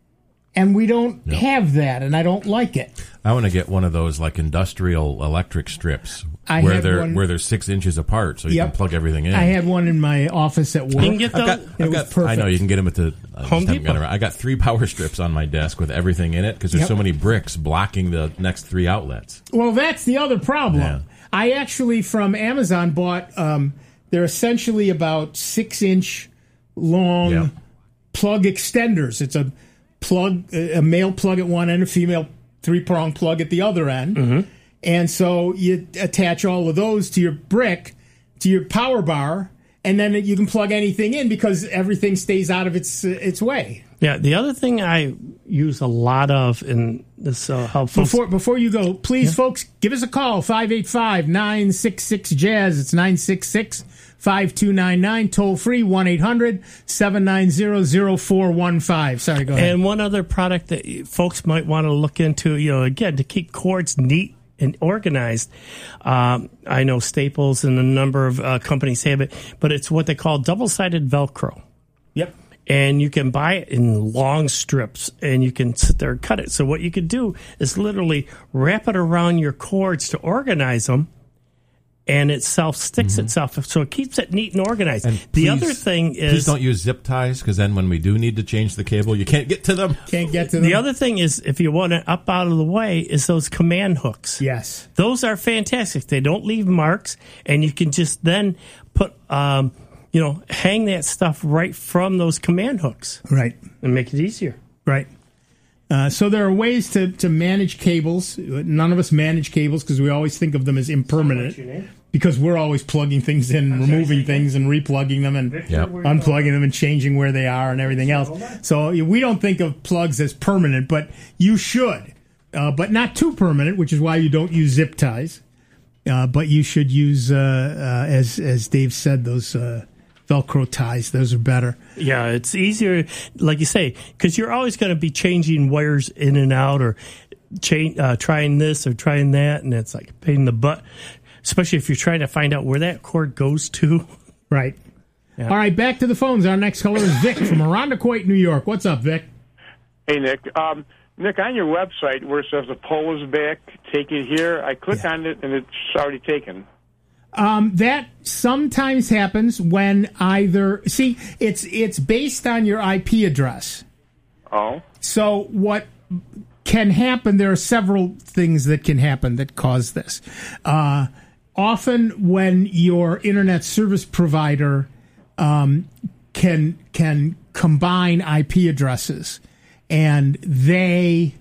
and we don't yep. have that, and I don't like it. I want to get one of those like industrial electric strips I where had they're one, where they're six inches apart, so you yep. can plug everything in. I had one in my office at work. You can get those. I've got, I've got, perfect. I know you can get them at the I Home Depot. I got three power strips on my desk with everything in it because there's yep. so many bricks blocking the next three outlets. Well, that's the other problem. Yeah. I actually from Amazon bought. Um, they're essentially about six inch long yep. plug extenders. It's a plug, a male plug at one end, a female three prong plug at the other end, mm-hmm. and so you attach all of those to your brick, to your power bar, and then you can plug anything in because everything stays out of its uh, its way. Yeah, the other thing I use a lot of in this uh, helpful. Before before you go, please, yeah. folks, give us a call, five eight five, nine six six, jazz. It's nine six six, five two nine nine, toll free, one eight hundred, seven nine zero, zero four one five. Sorry, go ahead. And one other product that folks might want to look into, you know, again, to keep cords neat and organized. Um, I know Staples and a number of uh, companies have it, but it's what they call double-sided Velcro. Yep. And you can buy it in long strips, and you can sit there and cut it. So what you could do is literally wrap it around your cords to organize them, and it self-sticks mm-hmm. itself. So it keeps it neat and organized. And the please, other thing is... Please don't use zip ties, because then when we do need to change the cable, you can't get to them. Can't get to them. The other thing is, if you want it up out of the way, is those command hooks. Yes. Those are fantastic. They don't leave marks, and you can just then put... Um, you know, hang that stuff right from those command hooks. Right. And make it easier. Right. Uh, so there are ways to, to manage cables. None of us manage cables because we always think of them as impermanent because we're always plugging things in, and removing things and replugging them and yep. unplugging them and changing where they are and everything else. So we don't think of plugs as permanent, but you should. Uh, but not too permanent, which is why you don't use zip ties. Uh, but you should use, uh, uh, as as Dave said, those... Uh, Velcro ties. Those are better. Yeah, it's easier, like you say, because you're always going to be changing wires in and out, or cha- uh, trying this or trying that, and it's like a pain in the butt, especially if you're trying to find out where that cord goes to. Right. Yeah. All right, back to the phones. Our next caller is Vic from Irondequoit, New York. What's up, Vic? Hey, Nick. Um, Nick, on your website where it says the poll is back, take it here, I click yeah. on it and it's already taken. Um, that sometimes happens when either see it's it's based on your I P address. Oh. So what can happen? There are several things that can happen that cause this. Uh, often, when your internet service provider um, can can combine I P addresses and they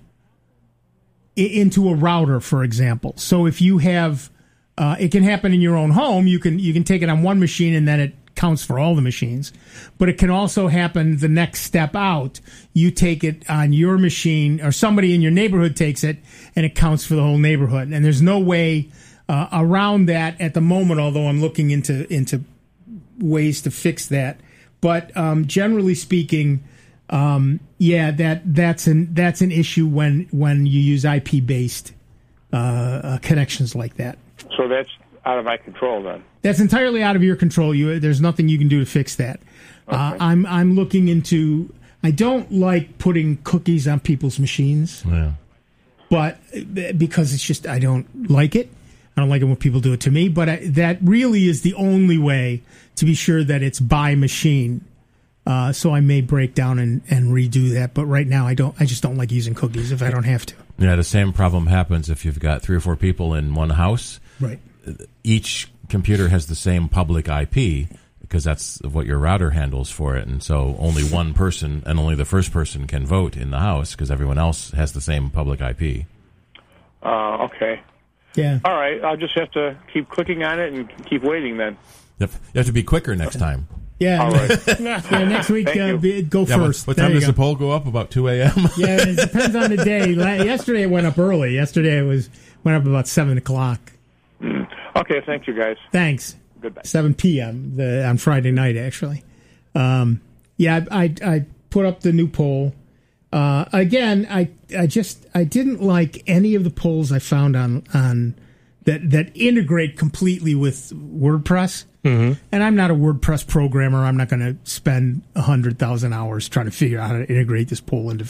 into a router, for example. So if you have Uh, it can happen in your own home. You can you can take it on one machine and then it counts for all the machines. But it can also happen the next step out. You take it on your machine, or somebody in your neighborhood takes it, and it counts for the whole neighborhood. And there's no way uh, around that at the moment, although I'm looking into into ways to fix that. But um, generally speaking, um, yeah, that that's an that's an issue when when you use I P based uh, uh, connections like that. So that's out of my control then. That's entirely out of your control. You, there's nothing you can do to fix that. Okay. Uh, I'm I'm looking into. I don't like putting cookies on people's machines, yeah. but because it's just I don't like it. I don't like it when people do it to me. But I, that really is the only way to be sure that it's by machine. Uh, so I may break down and, and redo that. But right now I don't. I just don't like using cookies if I don't have to. Yeah, the same problem happens if you've got three or four people in one house. Right. Each computer has the same public I P because that's what your router handles for it. And so only one person and only the first person can vote in the house because everyone else has the same public I P. Uh, okay. Yeah. All right. I'll just have to keep clicking on it and keep waiting then. Yep. You have to be quicker next time. Yeah. All right. yeah, next week, uh, be, go yeah, first. What, what there time does go. the poll go up? About two a.m.? Yeah, it depends on the day. Yesterday it went up early. Yesterday it was went up about seven o'clock. Mm. Okay, thank you, guys. Thanks. Goodbye. seven p.m. The, on Friday night, actually. Um, yeah, I, I I put up the new poll. Uh, again, I I just I didn't like any of the polls I found on on that that integrate completely with WordPress. Mm-hmm. And I'm not a WordPress programmer. I'm not going to spend a hundred thousand hours trying to figure out how to integrate this poll into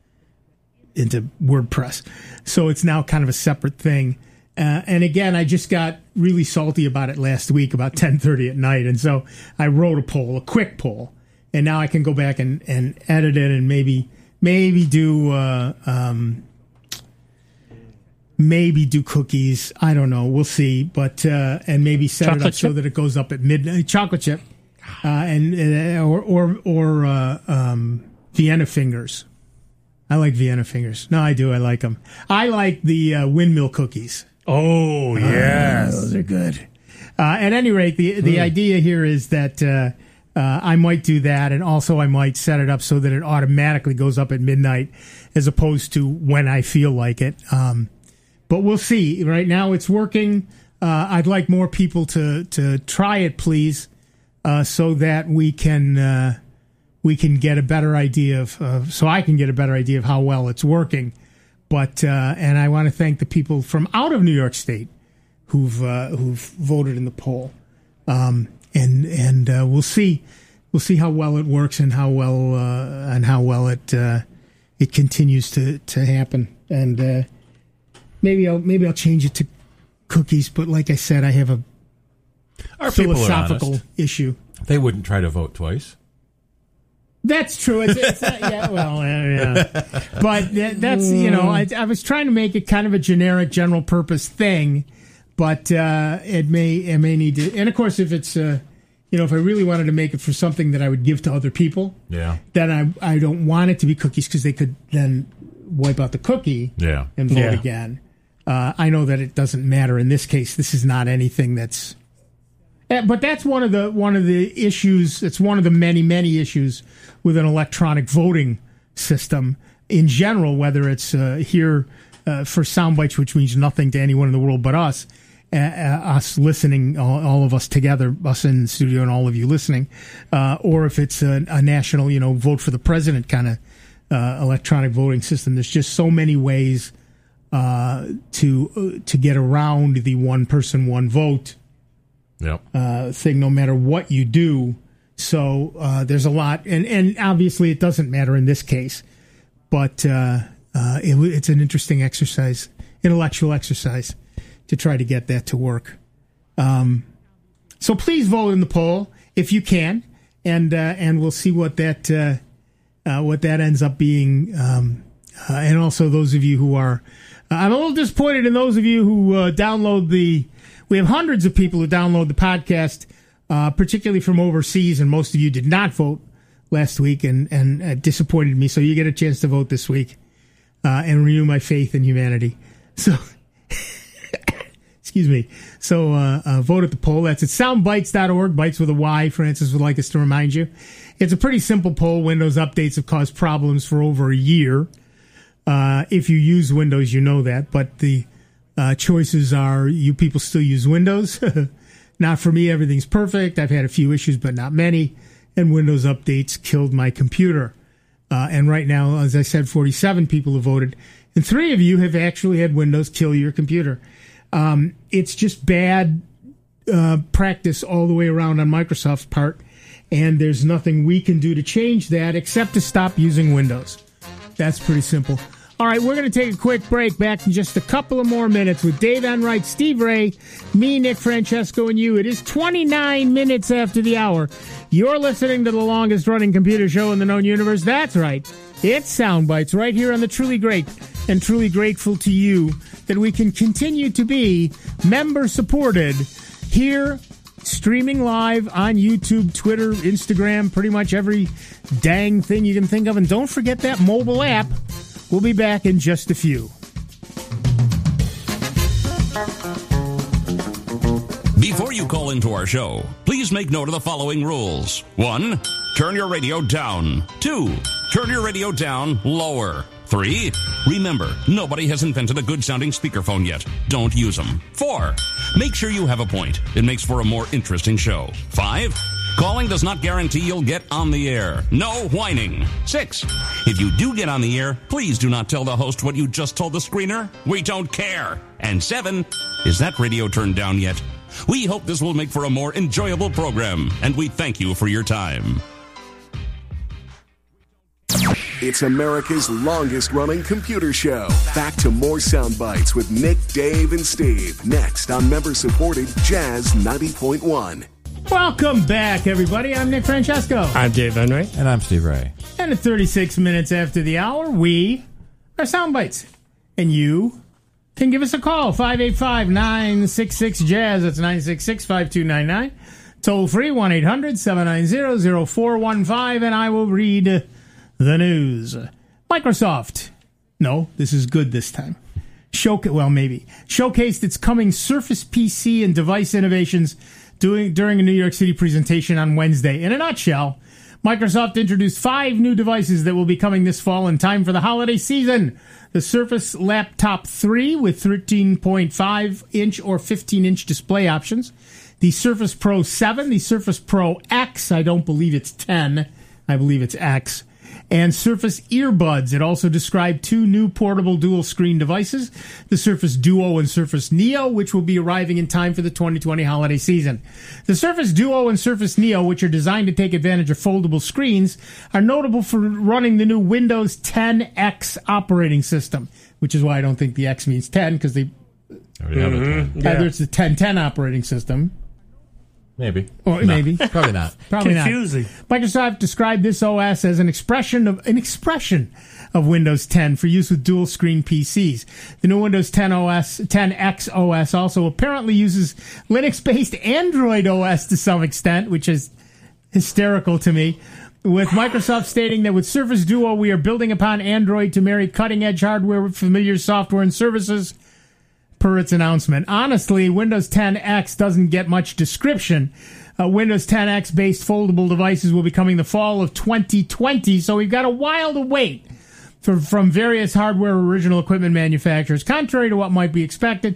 into WordPress. So it's now kind of a separate thing. Uh, and again, I just got really salty about it last week, about ten thirty at night. And so I wrote a poll, a quick poll. And now I can go back and, and edit it and maybe maybe do uh, um, maybe do cookies. I don't know. We'll see. But uh, and maybe set Chocolate it up chip? so that it goes up at midnight. Chocolate chip, uh, and uh, or or or uh, um, Vienna fingers. I like Vienna fingers. No, I do. I like them. I like the uh, windmill cookies. Oh, yes. Uh, those are good. Uh, at any rate, the the Mm. idea here is that uh, uh, I might do that, and also I might set it up so that it automatically goes up at midnight as opposed to when I feel like it. Um, but we'll see. Right now it's working. Uh, I'd like more people to, to try it, please, uh, so that we can uh, we can get a better idea of, uh, so I can get a better idea of how well it's working. But uh, and I want to thank the people from out of New York State who've uh, who've voted in the poll, um, and and uh, we'll see we'll see how well it works and how well uh, and how well it uh, it continues to, to happen. And uh, maybe I'll maybe I'll change it to cookies. But like I said, I have a Our people are philosophical honest. issue. They wouldn't try to vote twice. That's true. It's, it's not, yeah, well, uh, yeah. But that, that's, you know, I, I was trying to make it kind of a generic, general purpose thing, but uh, it may it may need to. And of course, if it's, uh, you know, if I really wanted to make it for something that I would give to other people, Yeah. then I I don't want it to be cookies because they could then wipe out the cookie Yeah. and vote Yeah. again. Uh, I know that it doesn't matter in this case. This is not anything that's. Eh, But that's one of the one of the issues. It's one of the many many issues with an electronic voting system in general. Whether it's uh, here uh, for sound bites, which means nothing to anyone in the world but us, uh, us listening, all, all of us together, us in the studio and all of you listening, uh, or if it's a, a national, you know, vote for the president kind of uh, electronic voting system. There's just so many ways uh, to uh, to get around the one person, one vote yep. uh, thing, no matter what you do. So uh, there's a lot, and, and obviously it doesn't matter in this case, but uh, uh, it, it's an interesting exercise, intellectual exercise, to try to get that to work. Um, so please vote in the poll if you can, and uh, and we'll see what that uh, uh, what that ends up being. Um, uh, and also those of you who are, uh, I'm a little disappointed in those of you who uh, download the. We have hundreds of people who download the podcast, uh, particularly from overseas, and most of you did not vote last week, and and uh, disappointed me. So you get a chance to vote this week, uh, and renew my faith in humanity. So. Excuse me. So uh, uh, vote at the poll. That's at soundbites dot org, bites with a Y. Francis would like us to remind you. It's a pretty simple poll. Windows updates have caused problems for over a year. Uh, if you use Windows, you know that. But the uh, choices are, you people still use Windows. Not for me. Everything's perfect. I've had a few issues, but not many. And Windows updates killed my computer. Uh, and right now, as I said, forty-seven people have voted. And three of you have actually had Windows kill your computer. Um, it's just bad uh, practice all the way around on Microsoft's part, and there's nothing we can do to change that except to stop using Windows. That's pretty simple. All right, we're going to take a quick break. Back in just a couple of more minutes with Dave Enright, Steve Ray, me, Nick Francesco, and you. It is twenty-nine minutes after the hour. You're listening to the longest-running computer show in the known universe. That's right. It's Soundbites right here on the Truly Great, and truly grateful to you that we can continue to be member-supported here, streaming live on YouTube, Twitter, Instagram, pretty much every dang thing you can think of. And don't forget that mobile app. We'll be back in just a few. Before you call into our show, please make note of the following rules. One, turn your radio down. Two, turn your radio down lower. Three, remember, nobody has invented a good-sounding speakerphone yet. Don't use them. Four, make sure you have a point. It makes for a more interesting show. Five, calling does not guarantee you'll get on the air. No whining. Six, if you do get on the air, please do not tell the host what you just told the screener. We don't care. And seven, is that radio turned down yet? We hope this will make for a more enjoyable program, and we thank you for your time. It's America's longest-running computer show. Back to more sound bites with Nick, Dave, and Steve. Next on member-supported Jazz ninety point one. Welcome back, everybody. I'm Nick Francesco. I'm Dave Enright. And I'm Steve Ray. And at thirty-six minutes after the hour, we are Soundbites. And you can give us a call, five eight five, nine six six, jazz. That's nine six six, five two nine nine. Toll free, one eight hundred, seven nine zero, zero four one five, and I will read uh, the news. Microsoft. No, this is good this time. Showca- well, maybe. Showcased its coming Surface P C and device innovations doing, during a New York City presentation on Wednesday. In a nutshell, Microsoft introduced five new devices that will be coming this fall in time for the holiday season. The Surface Laptop three with thirteen point five inch or fifteen inch display options. The Surface Pro seven, the Surface Pro X, I don't believe it's ten, I believe it's X, and Surface Earbuds. It also described two new portable dual-screen devices, the Surface Duo and Surface Neo, which will be arriving in time for the twenty twenty holiday season. The Surface Duo and Surface Neo, which are designed to take advantage of foldable screens, are notable for running the new Windows ten X operating system, which is why I don't think the X means ten, because they... Already have mm-hmm. a ten. Yeah. Either it's the ten ten operating system... Maybe. Or no, maybe. Probably not. Probably Confusing. not. Microsoft described this O S as an expression of an expression of Windows ten for use with dual screen P Cs. The new Windows ten O S, ten X O S also apparently uses Linux-based Android O S to some extent, which is hysterical to me. With Microsoft stating that with Surface Duo, we are building upon Android to marry cutting-edge hardware with familiar software and services, per its announcement. Honestly, Windows ten X doesn't get much description. Uh, Windows ten X-based foldable devices will be coming the fall of twenty twenty, so we've got a while to wait for, from various hardware original equipment manufacturers. Contrary to what might be expected,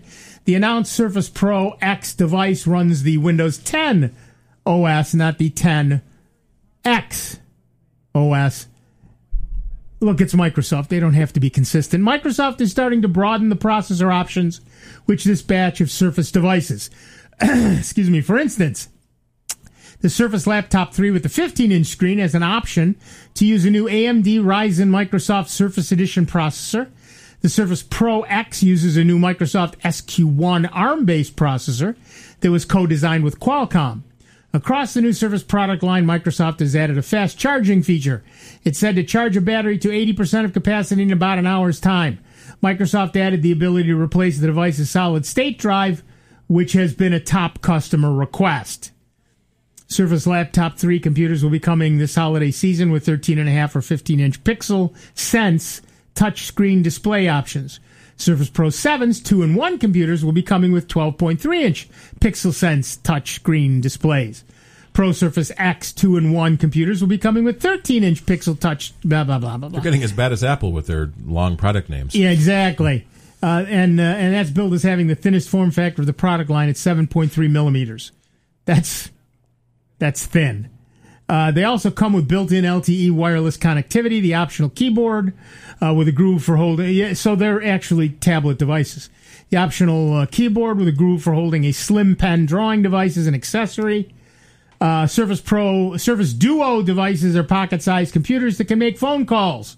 The announced Surface Pro X device runs the Windows ten O S, not the ten X O S. Look, it's Microsoft. They don't have to be consistent. Microsoft is starting to broaden the processor options with this batch of Surface devices. Excuse me. For instance, the Surface Laptop three with the fifteen-inch screen has an option to use a new A M D Ryzen Microsoft Surface Edition processor. The Surface Pro X uses a new Microsoft S Q one ARM-based processor that was co-designed with Qualcomm. Across the new Surface product line, Microsoft has added a fast charging feature. It's said to charge a battery to eighty percent of capacity in about an hour's time. Microsoft added the ability to replace the device's solid-state drive, which has been a top customer request. Surface Laptop three computers will be coming this holiday season with thirteen point five or fifteen-inch Pixel Sense touchscreen display options. Surface Pro seven's two in one computers will be coming with twelve point three inch Pixel Sense touchscreen displays. Pro Surface X two in one computers will be coming with thirteen-inch Pixel Touch, blah, blah, blah, blah, blah. They're getting as bad as Apple with their long product names. Yeah, exactly. Uh, and uh, and that's billed as having the thinnest form factor of the product line at seven point three millimeters. That's, that's thin. Uh, they also come with built-in L T E wireless connectivity, the optional keyboard uh, with a groove for holding. Yeah, so they're actually tablet devices. The optional uh, keyboard with a groove for holding a slim pen drawing device as an accessory. Uh, Surface Pro, Surface Duo devices are pocket-sized computers that can make phone calls.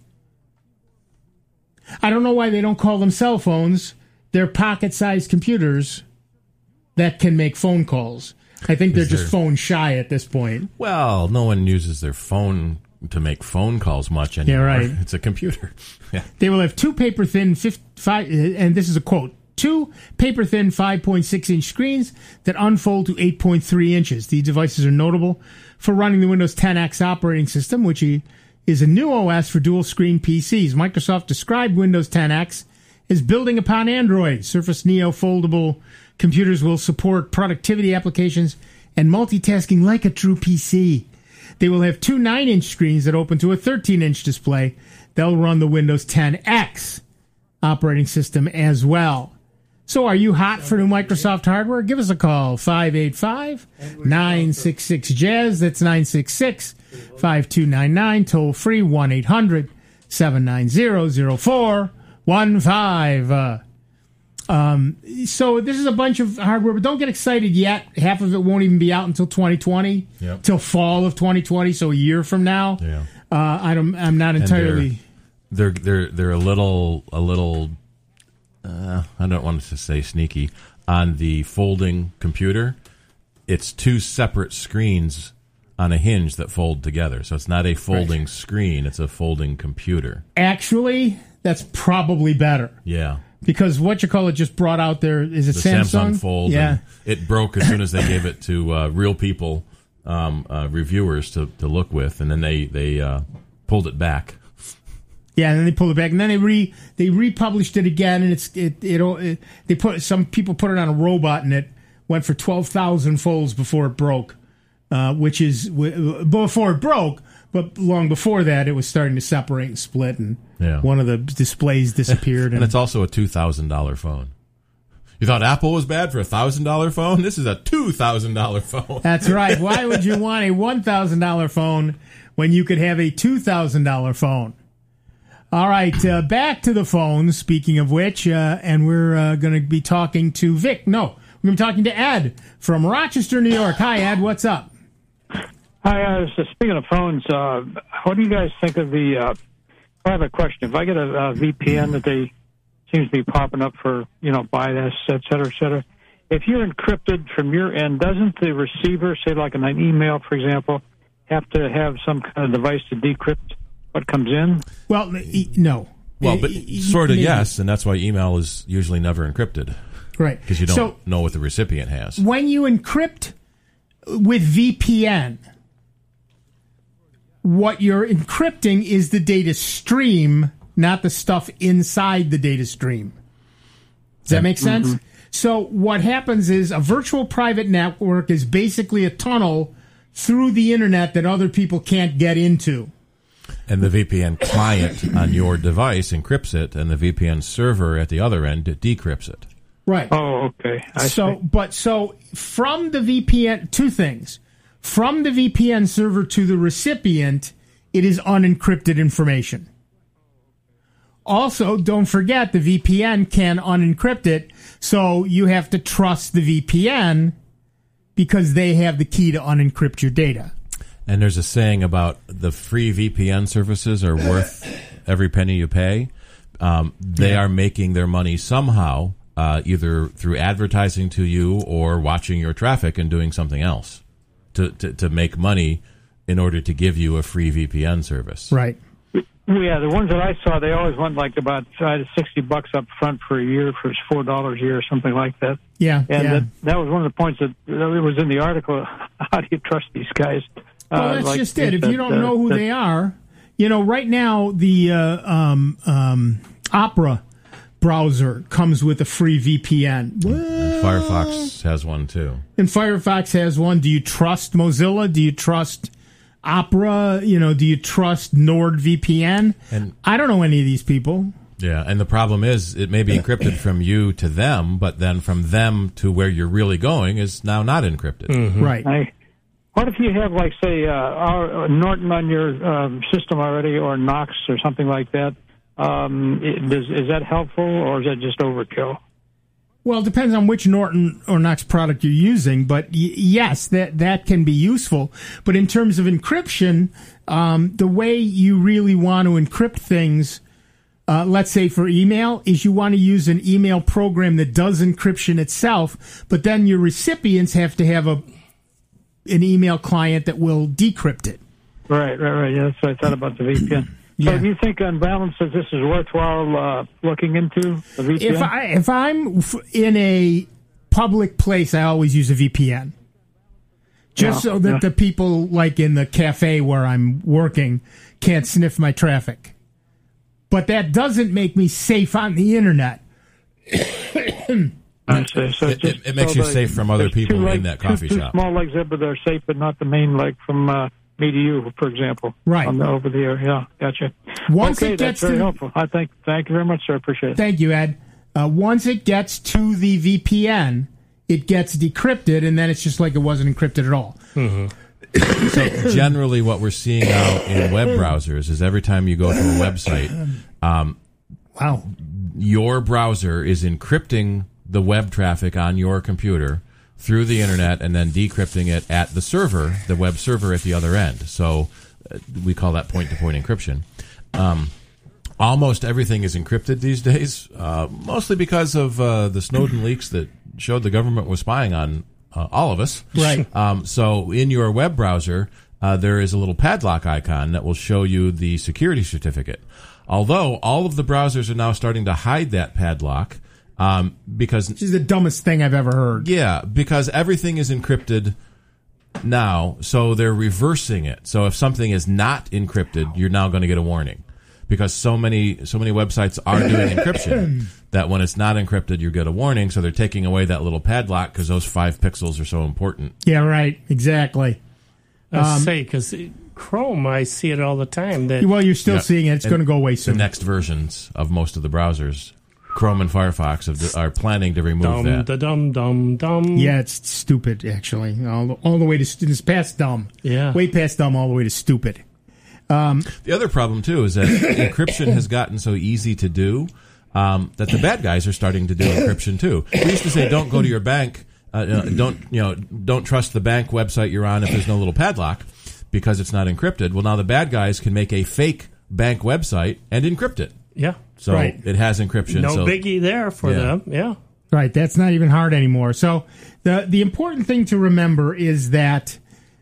I don't know why they don't call them cell phones. They're pocket-sized computers that can make phone calls. I think they're Is just there- phone shy at this point. Well, no one uses their phone to make phone calls much anymore. Yeah, right. It's a computer. Yeah. They will have two paper-thin, fif- five, and this is a quote, two paper-thin five point six inch screens that unfold to eight point three inches. These devices are notable for running the Windows ten X operating system, which is a new O S for dual-screen P Cs. Microsoft described Windows ten X as building upon Android. Surface Neo foldable computers will support productivity applications and multitasking like a true P C. They will have two nine-inch screens that open to a thirteen-inch display. They'll run the Windows ten X operating system as well. So are you hot for new Microsoft hardware? Give us a call, five eight five, nine six six, Jazz. That's nine six six, five two nine nine. Toll free, one eight hundred, seven nine zero, zero four one five. Uh, um, so this is a bunch of hardware, but don't get excited yet. Half of it won't even be out until twenty twenty, Yep. till fall of twenty twenty, so a year from now. Yeah. Uh, I don't, I'm not And entirely... They're, they're they're they're a little a little. Uh, I don't want to say sneaky on the folding computer. It's two separate screens on a hinge that fold together, so it's not a folding Right. screen; it's a folding computer. Actually, that's probably better. Yeah. Because what you call it just brought out there, is it The Samsung? Samsung Fold. Yeah. and it broke as soon as they gave it to uh, real people, um, uh, reviewers to, to look with, and then they they uh, pulled it back. Yeah, and then they pulled it back, and then they re they republished it again, and it's it it, it they put some people put it on a robot, and it went for twelve thousand folds before it broke, uh, which is w- before it broke, but long before that, it was starting to separate and split, and Yeah. one of the displays disappeared. And and it's also a two thousand dollar phone. You thought Apple was bad for a thousand dollar phone? This is a two thousand dollar phone. That's right. Why would you want a one thousand dollar phone when you could have a two thousand dollar phone? All right, uh, back to the phones, speaking of which, uh, and we're uh, going to be talking to Vic. No, we're going to be talking to Ed from Rochester, New York. Hi, Ed. What's up? Hi, uh, so speaking of phones, uh, what do you guys think of the, uh, I have a question. If I get a, a V P N that they seems to be popping up for, you know, buy this, et cetera, et cetera, if you're encrypted from your end, doesn't the receiver, say like in an email, for example, have to have some kind of device to decrypt what comes in? Well, e- no. Well, but E- e- sort of maybe. yes, and that's why email is usually never encrypted. Right. Because you don't So- know what the recipient has. When you encrypt with V P N, what you're encrypting is the data stream, not the stuff inside the data stream. Does that make sense? Mhm. So what happens is a virtual private network is basically a tunnel through the internet that other people can't get into. And the V P N client on your device encrypts it, and the V P N server at the other end decrypts it. Right. Oh, okay. I so, see. but so from the V P N, two things. From the V P N server to the recipient, it is unencrypted information. Also, don't forget the V P N can unencrypt it, so you have to trust the V P N because they have the key to unencrypt your data. And there's a saying about the free V P N services are worth every penny you pay. Um, they Yeah. are making their money somehow, uh, either through advertising to you or watching your traffic and doing something else to, to, to make money in order to give you a free V P N service. Right. Yeah, the ones that I saw, they always went like about uh, sixty bucks up front for a year, for four dollars a year or something like that. Yeah, and yeah. That, that was one of the points that, that it was in the article. How do you trust these guys? Well, Uh, that's like just it. If that, you don't uh, know who that- they are, you know, right now the uh, um, um, Opera browser comes with a free V P N. And Firefox has one too. And Firefox has one. Do you trust Mozilla? Do you trust Opera? You know, do you trust NordVPN? And I don't know any of these people. Yeah, and the problem is it may be encrypted from you to them, but then from them to where you're really going is now not encrypted. Right. I, what if you have, like, say, uh, our, uh, Norton on your um, system already, or Knox or something like that? Um, it, does, is that helpful, or is that just overkill? Well, it depends on which Norton or Knox product you're using, but y- yes, that, that can be useful. But in terms of encryption, um, the way you really want to encrypt things, uh, let's say for email, is you want to use an email program that does encryption itself, but then your recipients have to have a an email client that will decrypt it. Right, right, right. Yeah, that's what I thought about the V P N. So do you think, on balance, that this is worthwhile uh, looking into, the V P N? If I if I'm f- in a public place, I always use a V P N, just Yeah, so that yeah. the people, like in the cafe where I'm working, can't sniff my traffic. But that doesn't make me safe on the internet. I see. So It- just, it- it makes so you the- safe from other there's people two in legs- that coffee two, shop. Two small legs there, but they're safe, but not the main leg from uh, me to you, for example. Right. On the, over the air. Yeah, gotcha. Once okay, it that's gets very to- helpful. I thank, thank you very much, sir. I appreciate it. Thank you, Ed. Uh, once it gets to the V P N, it gets decrypted, and then it's just like it wasn't encrypted at all. So generally what we're seeing now in web browsers is every time you go to a website, um, wow, your browser is encrypting the web traffic on your computer through the internet and then decrypting it at the server, the web server at the other end. So uh, we call that point-to-point encryption. Um, almost everything is encrypted these days, uh, mostly because of uh, the Snowden leaks that showed the government was spying on uh, all of us. Right. Um, so in your web browser, uh, there is a little padlock icon that will show you the security certificate. Although all of the browsers are now starting to hide that padlock, um, because Which is the dumbest thing I've ever heard. yeah, because everything is encrypted now, so they're reversing it. So if something is not encrypted, you're now going to get a warning, because so many so many websites are doing encryption that when it's not encrypted, you get a warning. So they're taking away that little padlock because those five pixels are so important. Yeah, right. Exactly. I Um, say, because Chrome, I see it all the time. That Well, you're still Yeah. seeing it. It's And going to go away soon. The next versions of most of the browsers, Chrome and Firefox, have, are planning to remove dum that. da dum dum dum. Yeah, it's stupid, actually. All the, all the way to st- it's past dumb. Yeah. Way past dumb, all the way to stupid. Um, The other problem, too, is that encryption has gotten so easy to do um, that the bad guys are starting to do encryption, too. We used to say, don't go to your bank, uh, uh, don't you know, don't trust the bank website you're on if there's no little padlock, because it's not encrypted. Well, now the bad guys can make a fake bank website and encrypt it. Yeah. So Right. it has encryption. No so, biggie there for Yeah. them. Yeah. Right, that's not even hard anymore. So the the important thing to remember is that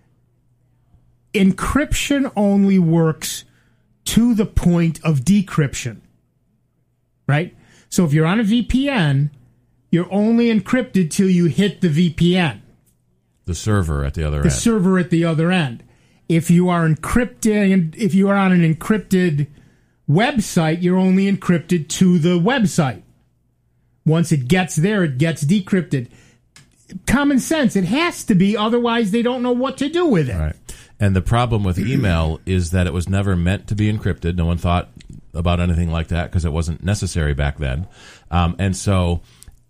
encryption only works to the point of decryption. Right? So if you're on a V P N, you're only encrypted till you hit the V P N, the server at the other the end. server at the other end. If you are encrypting, if you are on an encrypted website, you're only encrypted to the website. Once it gets there, it gets decrypted. Common sense. It has to be, otherwise they don't know what to do with it. Right. And the problem with email is that it was never meant to be encrypted. No one thought about anything like that because it wasn't necessary back then. Um, and so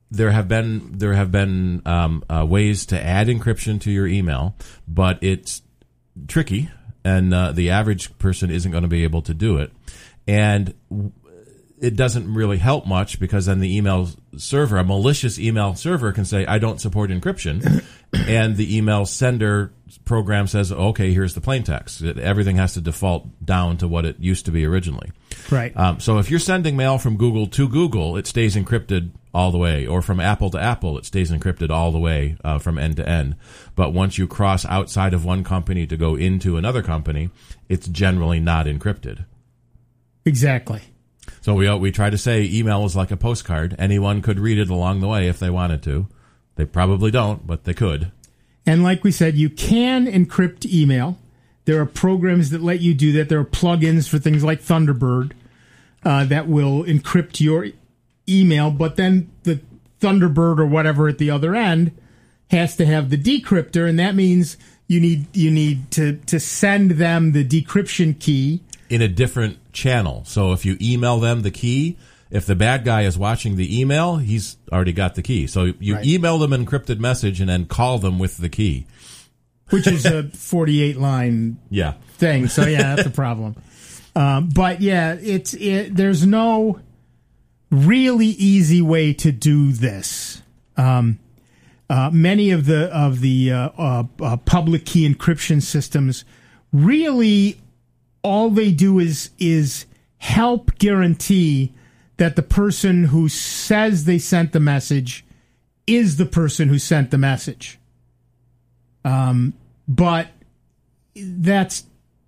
there have been there have been um, uh, ways to add encryption to your email, but it's tricky, and uh, the average person isn't going to be able to do it. And it doesn't really help much, because then the email server, a malicious email server, can say, I don't support encryption. And the email sender program says, okay, here's the plain text. It, everything has to default down to what it used to be originally. Right. Um, so if you're sending mail from Google to Google, it stays encrypted all the way. Or from Apple to Apple, it stays encrypted all the way uh, from end to end. But once you cross outside of one company to go into another company, it's generally not encrypted. Exactly. So we we try to say email is like a postcard. Anyone could read it along the way if they wanted to. They probably don't, but they could. And like we said, you can encrypt email. There are programs that let you do that. There are plugins for things like Thunderbird uh, that will encrypt your email, but then the Thunderbird or whatever at the other end has to have the decryptor, and that means you need you need to, to send them the decryption key in a different channel. So if you email them the key, if the bad guy is watching the email, he's already got the key. So you Right. email them an encrypted message and then call them with the key. which is a forty-eight line Yeah. thing. So yeah, that's a problem. Um, but yeah, it's it, there's no really easy way to do this. Um, uh, many of the of the uh, uh, uh, public key encryption systems really all they do is is help guarantee that the person who says they sent the message is the person who sent the message. Um, but that's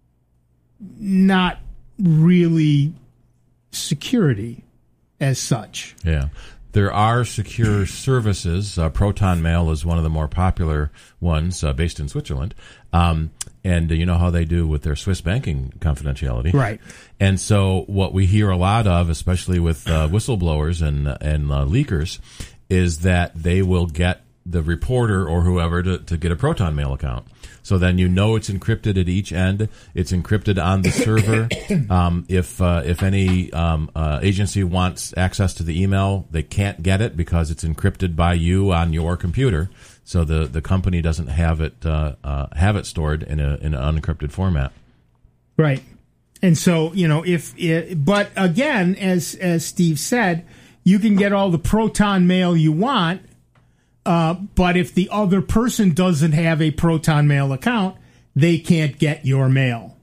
not really security as such. Yeah. There are secure services. Uh, Proton Mail is one of the more popular ones, uh, based in Switzerland. Um, and uh, you know how they do with their Swiss banking confidentiality. Right. And so what we hear a lot of, especially with uh, whistleblowers and, and uh, leakers, is that they will get the reporter or whoever to, to get a Proton Mail account. So then you know it's encrypted at each end. It's encrypted on the server. Um, if uh, if any um, uh, agency wants access to the email, they can't get it because it's encrypted by you on your computer. So the, the company doesn't have it uh, uh, have it stored in a in an unencrypted format. Right. And so, you know, if it, but again, as as Steve said, you can get all the Proton Mail you want. Uh, but if the other person doesn't have a Proton Mail account, they can't get your mail.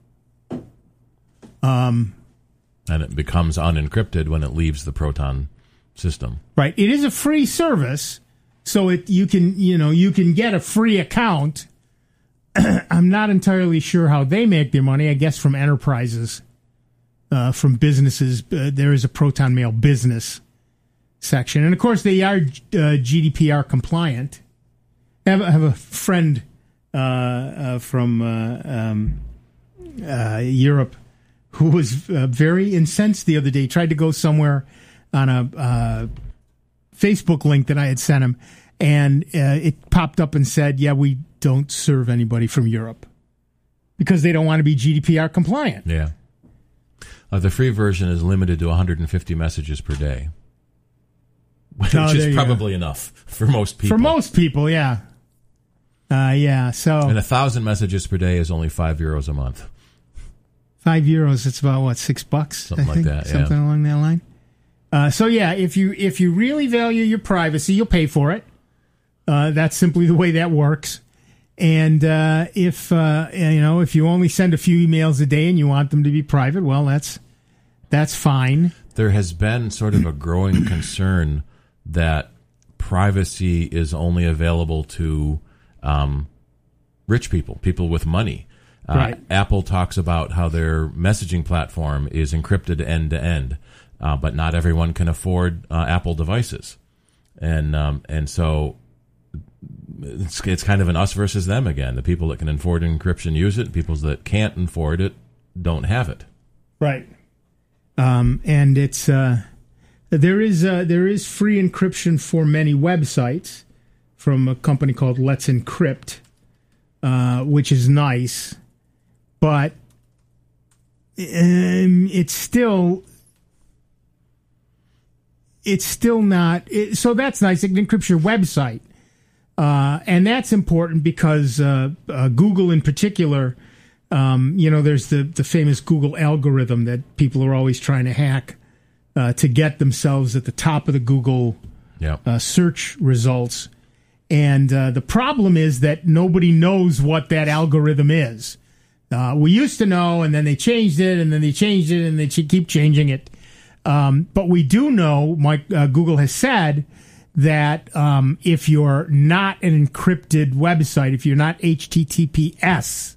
Um, and it becomes unencrypted when it leaves the Proton system. Right. It is a free service, so it you can you know you can get a free account. I'm not entirely sure how they make their money. I guess from enterprises, uh, from businesses. Uh, there is a Proton Mail business section, and of course they are uh, G D P R compliant. I have, I have a friend uh, uh, from uh, um, uh, Europe who was uh, very incensed the other day. He tried to go somewhere on a uh, Facebook link that I had sent him, and uh, it popped up and said, "Yeah, we don't serve anybody from Europe because they don't want to be G D P R compliant." Yeah, uh, the free version is limited to one hundred fifty messages per day. Which oh, is probably enough for most people. For most people, yeah. Uh, yeah, so... And a thousand messages per day is only five euros a month. Five euros, it's about, what, six bucks? Something I like think? that, yeah. Something along that line. Uh, so, yeah, if you if you really value your privacy, you'll pay for it. Uh, that's simply the way that works. And uh, if, uh, you know, if you only send a few emails a day and you want them to be private, well, that's that's fine. There has been sort of a growing concern that privacy is only available to um, rich people, people with money. Uh, Right. Apple talks about how their messaging platform is encrypted end to end, uh, but not everyone can afford uh, Apple devices, and um, and so it's it's kind of an us versus them again. The people that can afford encryption use it. People that can't afford it don't have it. Right. Um, and it's uh, there is uh, there is free encryption for many websites from a company called Let's Encrypt, uh, which is nice, but um, it's still it's still not. It, so that's nice. It encrypts your website. Uh, and that's important because uh, uh, Google in particular, um, you know, there's the, the famous Google algorithm that people are always trying to hack uh, to get themselves at the top of the Google yep. uh, search results. And uh, the problem is that nobody knows what that algorithm is. Uh, we used to know, and then they changed it, and then they changed it, and they keep changing it. Um, but we do know, Mike, uh, Google has said that um, if you're not an encrypted website, if you're not H T T P S,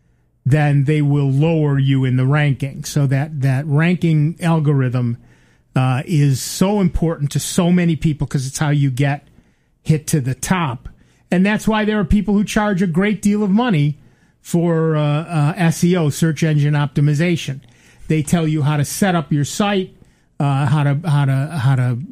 then they will lower you in the ranking. So that, that ranking algorithm uh, is so important to so many people because it's how you get hit to the top. And that's why there are people who charge a great deal of money for uh, uh, S E O, search engine optimization. They tell you how to set up your site, uh, how to how to how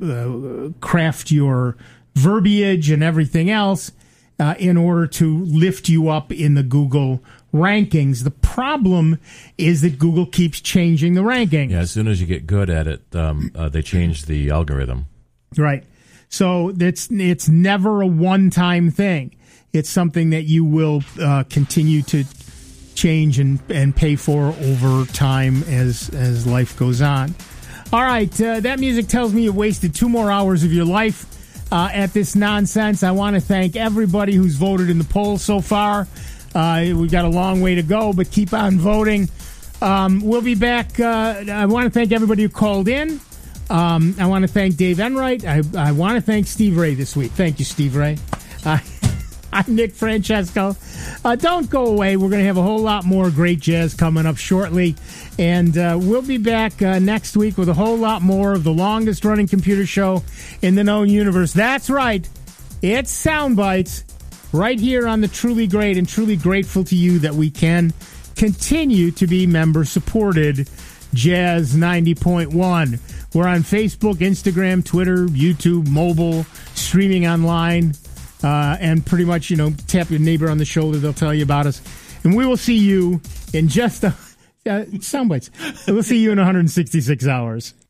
to uh, craft your verbiage and everything else uh, in order to lift you up in the Google rankings. The problem is that Google keeps changing the rankings. Yeah, as soon as you get good at it, um, uh, they change the algorithm. Right. So it's it's never a one-time thing. It's something that you will uh, continue to change and, and pay for over time as as life goes on. All right, uh, that music tells me you wasted two more hours of your life uh, at this nonsense. I want to thank everybody who's voted in the poll so far. Uh, we've got a long way to go, but keep on voting. Um, we'll be back. Uh, I want to thank everybody who called in. Um, I want to thank Dave Enright. I, I want to thank Steve Ray this week. Thank you, Steve Ray. Uh, I'm Nick Francesco. Uh, don't go away. We're going to have a whole lot more great jazz coming up shortly. And uh, we'll be back uh, next week with a whole lot more of the longest-running computer show in the known universe. That's right. It's Sound Bites right here on the Truly Great, and truly grateful to you that we can continue to be member-supported Jazz ninety point one. We're on Facebook, Instagram, Twitter, YouTube, mobile, streaming online, uh, and pretty much, you know, tap your neighbor on the shoulder. They'll tell you about us. And we will see you in just a... Uh, sound bites. We'll see you in one hundred sixty-six hours.